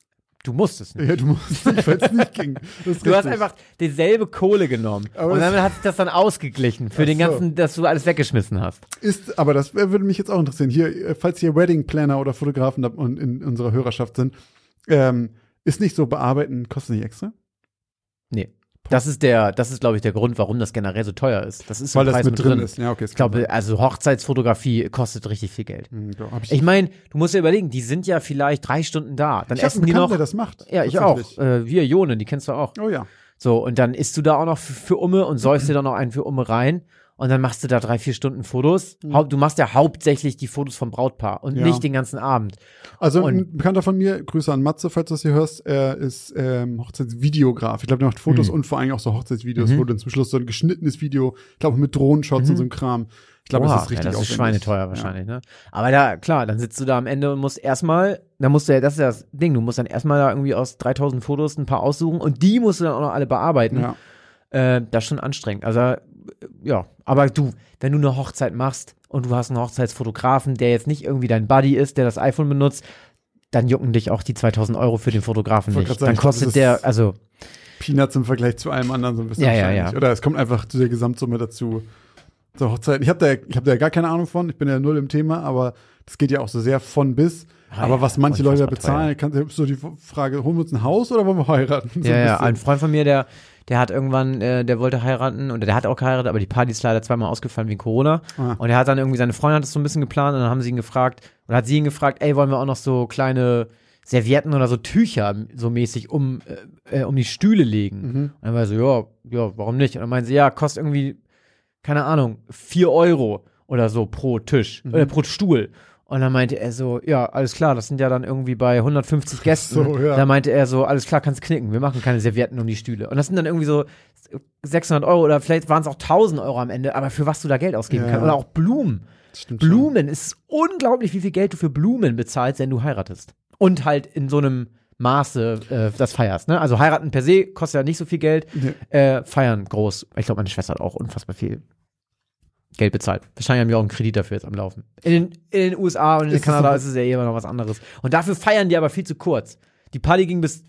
Du musstest nicht. Ja, du musst nicht, weil es nicht ging. Das ist Du hast richtig. einfach dieselbe Kohle genommen. Aber und das- damit hat sich das dann ausgeglichen für Ach den so. ganzen, dass du alles weggeschmissen hast. Ist, aber das würde mich jetzt auch interessieren. Hier, äh, falls hier Wedding Planner oder Fotografen da und in unserer Hörerschaft sind, ähm, ist nicht so bearbeiten, kostet nicht extra? Nee. Das ist der, das ist, glaube ich, der Grund, warum das generell so teuer ist. Das ist so Weil ein das Preis mit drin ist. Ja, okay. Ich glaube, also Hochzeitsfotografie kostet richtig viel Geld. Hm, doch, hab ich Ich meine, du musst dir überlegen, die sind ja vielleicht drei Stunden da. Dann ich hab essen einen die Bekannten, noch. der das macht. Ja, ich auch. tatsächlich. Äh, wir Jone, die kennst du auch. Oh ja. So, und dann isst du da auch noch für, für Umme und säufst dir dann noch einen für Umme rein. Und dann machst du da drei, vier Stunden Fotos. Haupt, du machst ja hauptsächlich die Fotos vom Brautpaar und Ja. nicht den ganzen Abend. Also Und- ein Bekannter von mir, Grüße an Matze, falls du das hier hörst, er ist ähm, Hochzeitsvideograf. Ich glaube, der macht Fotos Mhm. und vor allem auch so Hochzeitsvideos, Mhm. wo dann zum Schluss so ein geschnittenes Video, ich glaube mit Drohnenshots Mhm. und so einem Kram. Ich glaube, Oha, das ist richtig ja, das ist aufwendig. schweineteuer wahrscheinlich, ne? Aber da, klar, dann sitzt du da am Ende und musst erstmal, da musst du ja, das ist ja das Ding, du musst dann erstmal da irgendwie aus dreitausend Fotos ein paar aussuchen und die musst du dann auch noch alle bearbeiten. Ja. Äh, das ist schon anstrengend. Also, äh, ja, aber du, wenn du eine Hochzeit machst und du hast einen Hochzeitsfotografen, der jetzt nicht irgendwie dein Buddy ist, der das iPhone benutzt, dann jucken dich auch die zweitausend Euro für den Fotografen Ich wollte nicht. grad sagen, Dann ich glaub, kostet das der, ist- also, Peanuts im Vergleich zu allem anderen so ein bisschen Ja, ja, wahrscheinlich. ja. Oder es kommt einfach zu der Gesamtsumme dazu. Zur Hochzeit. Ich habe da, ich hab da gar keine Ahnung von. Ich bin ja null im Thema, aber das geht ja auch so sehr von bis. Ah, aber ja, was manche Leute da unfassbar bezahlen, kann, so die Frage, holen wir uns ein Haus oder wollen wir heiraten? So ja, ein ja, bisschen. ein Freund von mir, der, der hat irgendwann, äh, der wollte heiraten und der hat auch geheiratet, aber die Party ist leider zweimal ausgefallen wegen Corona. Ah. Und er hat dann irgendwie, seine Freundin hat das so ein bisschen geplant und dann haben sie ihn gefragt, oder hat sie ihn gefragt, ey, wollen wir auch noch so kleine Servietten oder so Tücher so mäßig um, äh, um die Stühle legen? Mhm. Und dann war er so, ja, ja, warum nicht? Und dann meinen sie, ja, kostet irgendwie, keine Ahnung, vier Euro oder so pro Tisch, Mhm. oder pro Stuhl. Und dann meinte er so, ja, alles klar, das sind ja dann irgendwie bei hundertfünfzig Gästen. So, ja. Da meinte er so, alles klar, kannst knicken, wir machen keine Servietten um die Stühle. Und das sind dann irgendwie so sechshundert Euro oder vielleicht waren es auch tausend Euro am Ende, aber für was du da Geld ausgeben Ja. kannst. Oder auch Blumen. Das stimmt schon. Blumen, es ist unglaublich, wie viel Geld du für Blumen bezahlst, wenn du heiratest. Und halt in so einem Maße äh, das feierst. Ne? Also heiraten per se kostet ja nicht so viel Geld, Nee. äh, feiern groß. Ich glaube, meine Schwester hat auch unfassbar viel Geld bezahlt. Wahrscheinlich haben die auch einen Kredit dafür jetzt am Laufen. In den, in den U S A und in Ist das Kanada so- ist es ja immer noch was anderes. Und dafür feiern die aber viel zu kurz. Die Party ging bis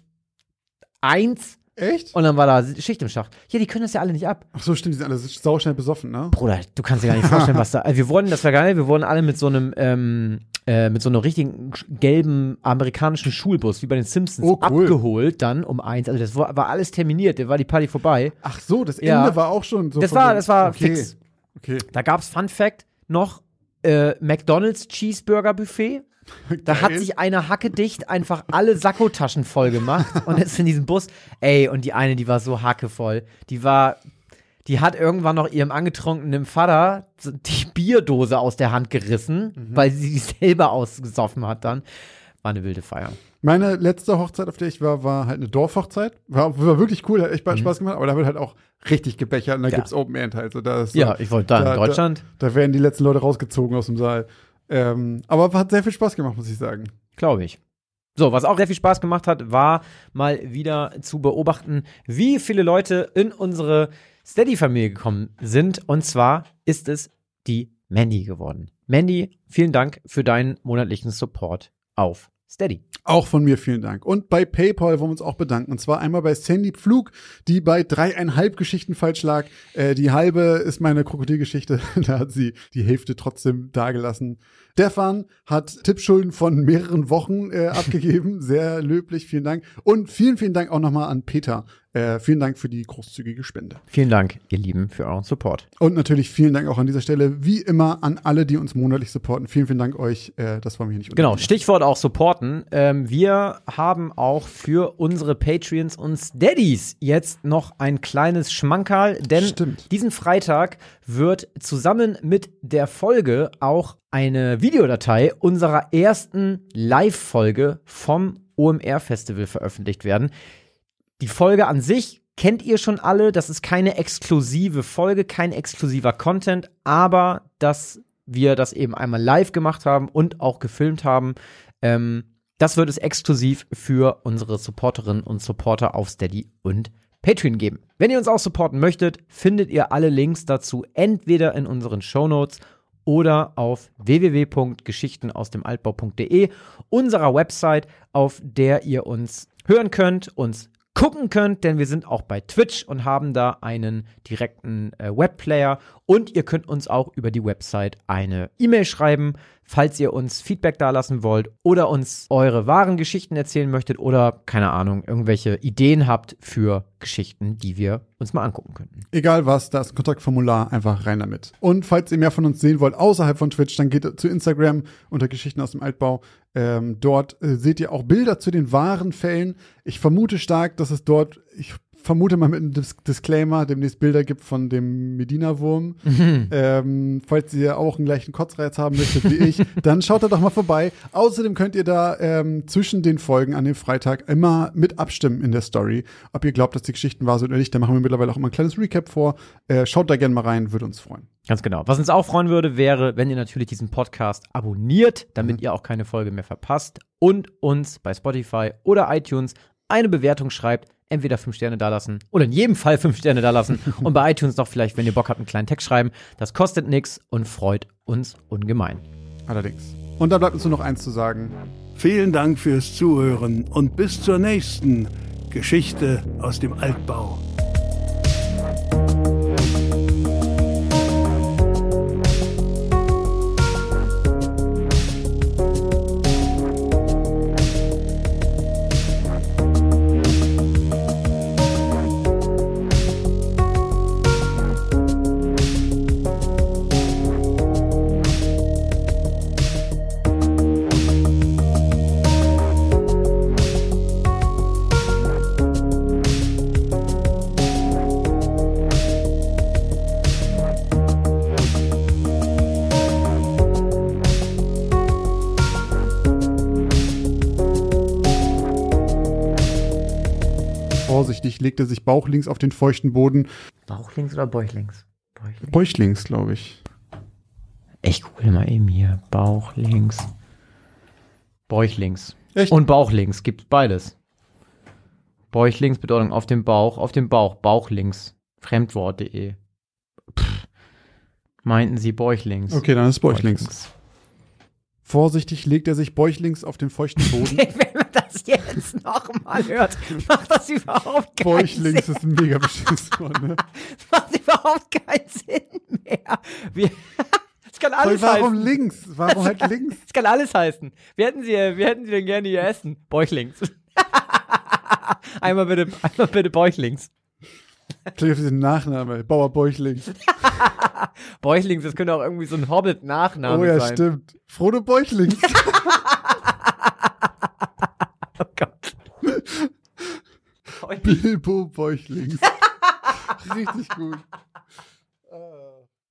eins Echt? und dann war da Schicht im Schacht. Ja, die können das ja alle nicht ab. Ach so, stimmt, die sind alle sauschnell besoffen, ne? Bruder, du kannst dir gar nicht vorstellen, was da. Also wir wurden, das war geil, wir wurden alle mit so einem, ähm, äh, mit so einem richtigen sch- gelben amerikanischen Schulbus, wie bei den Simpsons, Oh, cool. abgeholt dann um eins. Also das war, war alles terminiert, da war die Party vorbei. Ach so, das Ja. Ende war auch schon so. Das von war, dem- das war okay. fix. Okay. Da gab's Fun Fact noch äh, McDonald's Cheeseburger Buffet. Da hat Geil. sich eine hackedicht einfach alle Sakkotaschen voll gemacht und ist in diesem Bus. Ey, und die eine, die war so hackevoll. Die war, die hat irgendwann noch ihrem angetrunkenen Vater so die Bierdose aus der Hand gerissen, Mhm. weil sie die selber ausgesoffen hat dann. War eine wilde Feier. Meine letzte Hochzeit, auf der ich war, war halt eine Dorfhochzeit. War, war wirklich cool, hat echt Spaß gemacht, aber da wird halt auch richtig gebechert und da Ja. gibt's Open End halt. So, da ist so, Ja, ich wollte da, da- in Deutschland, Da werden die letzten Leute rausgezogen aus dem Saal. Ähm, aber hat sehr viel Spaß gemacht, muss ich sagen. glaube ich. So, was auch sehr viel Spaß gemacht hat, war mal wieder zu beobachten, wie viele Leute in unsere Steady-Familie gekommen sind. Und zwar ist es die Mandy geworden. Mandy, vielen Dank für deinen monatlichen Support auf Steady. Auch von mir vielen Dank. Und bei PayPal wollen wir uns auch bedanken. Und zwar einmal bei Sandy Pflug, die bei dreieinhalb Geschichten falsch lag. Äh, die halbe ist meine Krokodilgeschichte. Da hat sie die Hälfte trotzdem dagelassen. Stefan hat Tippschulden von mehreren Wochen äh, abgegeben. Sehr löblich, vielen Dank. Und vielen, vielen Dank auch nochmal an Peter. Äh, vielen Dank für die großzügige Spende. Vielen Dank, ihr Lieben, für euren Support. Und natürlich vielen Dank auch an dieser Stelle, wie immer, an alle, die uns monatlich supporten. Vielen, vielen Dank euch. Äh, das wollen wir hier nicht Genau, Stichwort auch supporten. Ähm, wir haben auch für unsere Patreons und Steadies jetzt noch ein kleines Schmankerl, denn Stimmt. diesen Freitag wird zusammen mit der Folge auch eine Videodatei unserer ersten Live-Folge vom O M R-Festival veröffentlicht werden. Die Folge an sich kennt ihr schon alle. Das ist keine exklusive Folge, kein exklusiver Content, aber dass wir das eben einmal live gemacht haben und auch gefilmt haben, ähm, das wird es exklusiv für unsere Supporterinnen und Supporter auf Steady und Patreon geben. Wenn ihr uns auch supporten möchtet, findet ihr alle Links dazu entweder in unseren Shownotes oder auf w w w punkt geschichten aus dem altbau punkt de, unserer Website, auf der ihr uns hören könnt, uns gucken könnt, denn wir sind auch bei Twitch und haben da einen direkten äh, Webplayer und ihr könnt uns auch über die Website eine E-Mail schreiben, falls ihr uns Feedback dalassen wollt oder uns eure wahren Geschichten erzählen möchtet oder, keine Ahnung, irgendwelche Ideen habt für Geschichten, die wir uns mal angucken könnten. Egal was, da ist ein Kontaktformular, einfach rein damit. Und falls ihr mehr von uns sehen wollt außerhalb von Twitch, dann geht zu Instagram unter Geschichten aus dem Altbau. Ähm, dort äh, seht ihr auch Bilder zu den wahren Fällen. Ich vermute stark, dass es dort, ich vermute mal mit einem Dis- Disclaimer, demnächst Bilder gibt von dem Medina-Wurm. Mhm. Ähm, falls ihr auch einen gleichen Kotzreiz haben möchtet wie ich, dann schaut da doch mal vorbei. Außerdem könnt ihr da ähm, zwischen den Folgen an dem Freitag immer mit abstimmen in der Story, ob ihr glaubt, dass die Geschichten wahr sind oder nicht. Da machen wir mittlerweile auch immer ein kleines Recap vor. Äh, schaut da gerne mal rein, würde uns freuen. Ganz genau. Was uns auch freuen würde, wäre, wenn ihr natürlich diesen Podcast abonniert, damit mhm. ihr auch keine Folge mehr verpasst und uns bei Spotify oder iTunes eine Bewertung schreibt. Entweder fünf Sterne dalassen oder in jedem Fall fünf Sterne dalassen und bei iTunes noch vielleicht, wenn ihr Bock habt, einen kleinen Text schreiben. Das kostet nichts und freut uns ungemein. Allerdings. Und da bleibt uns nur noch eins zu sagen. Vielen Dank fürs Zuhören und bis zur nächsten Geschichte aus dem Altbau. Vorsichtig legt er sich bauchlinks auf den feuchten Boden. Bauchlinks oder bäuchlings? Bäuchlings, Bäuchlings, glaube ich. Ich google mal eben hier. Bauchlinks. Bäuchlings. Echt? Und Bauchlinks. Gibt beides. Bäuchlings, Bedeutung auf dem Bauch, auf dem Bauch. Bauchlinks. Fremdwort punkt de. Pff. Meinten Sie Bäuchlings? Okay, dann ist Bäuchlings. Bäuchlings. Vorsichtig legt er sich bäuchlings auf den feuchten Boden. Wenn man das jetzt nochmal hört, macht das überhaupt keinen Bäuchlings Sinn. ist ein mega beschissenes Wort, ne? Das macht überhaupt keinen Sinn mehr. Wir, das kann alles Voll, warum heißen. links? Warum halt links? Das kann alles heißen. Wie hätten Sie, wie hätten Sie denn gerne hier essen? Bäuchlings. einmal bitte, einmal bitte Bäuchlings. Klingt auf diesen Nachname. Bauer Bäuchlings. Bäuchlings, das könnte auch irgendwie so ein Hobbit-Nachname Oh ja, sein. stimmt. Frodo Bäuchlings. Oh Gott. Bilbo Bäuchlings. Richtig gut.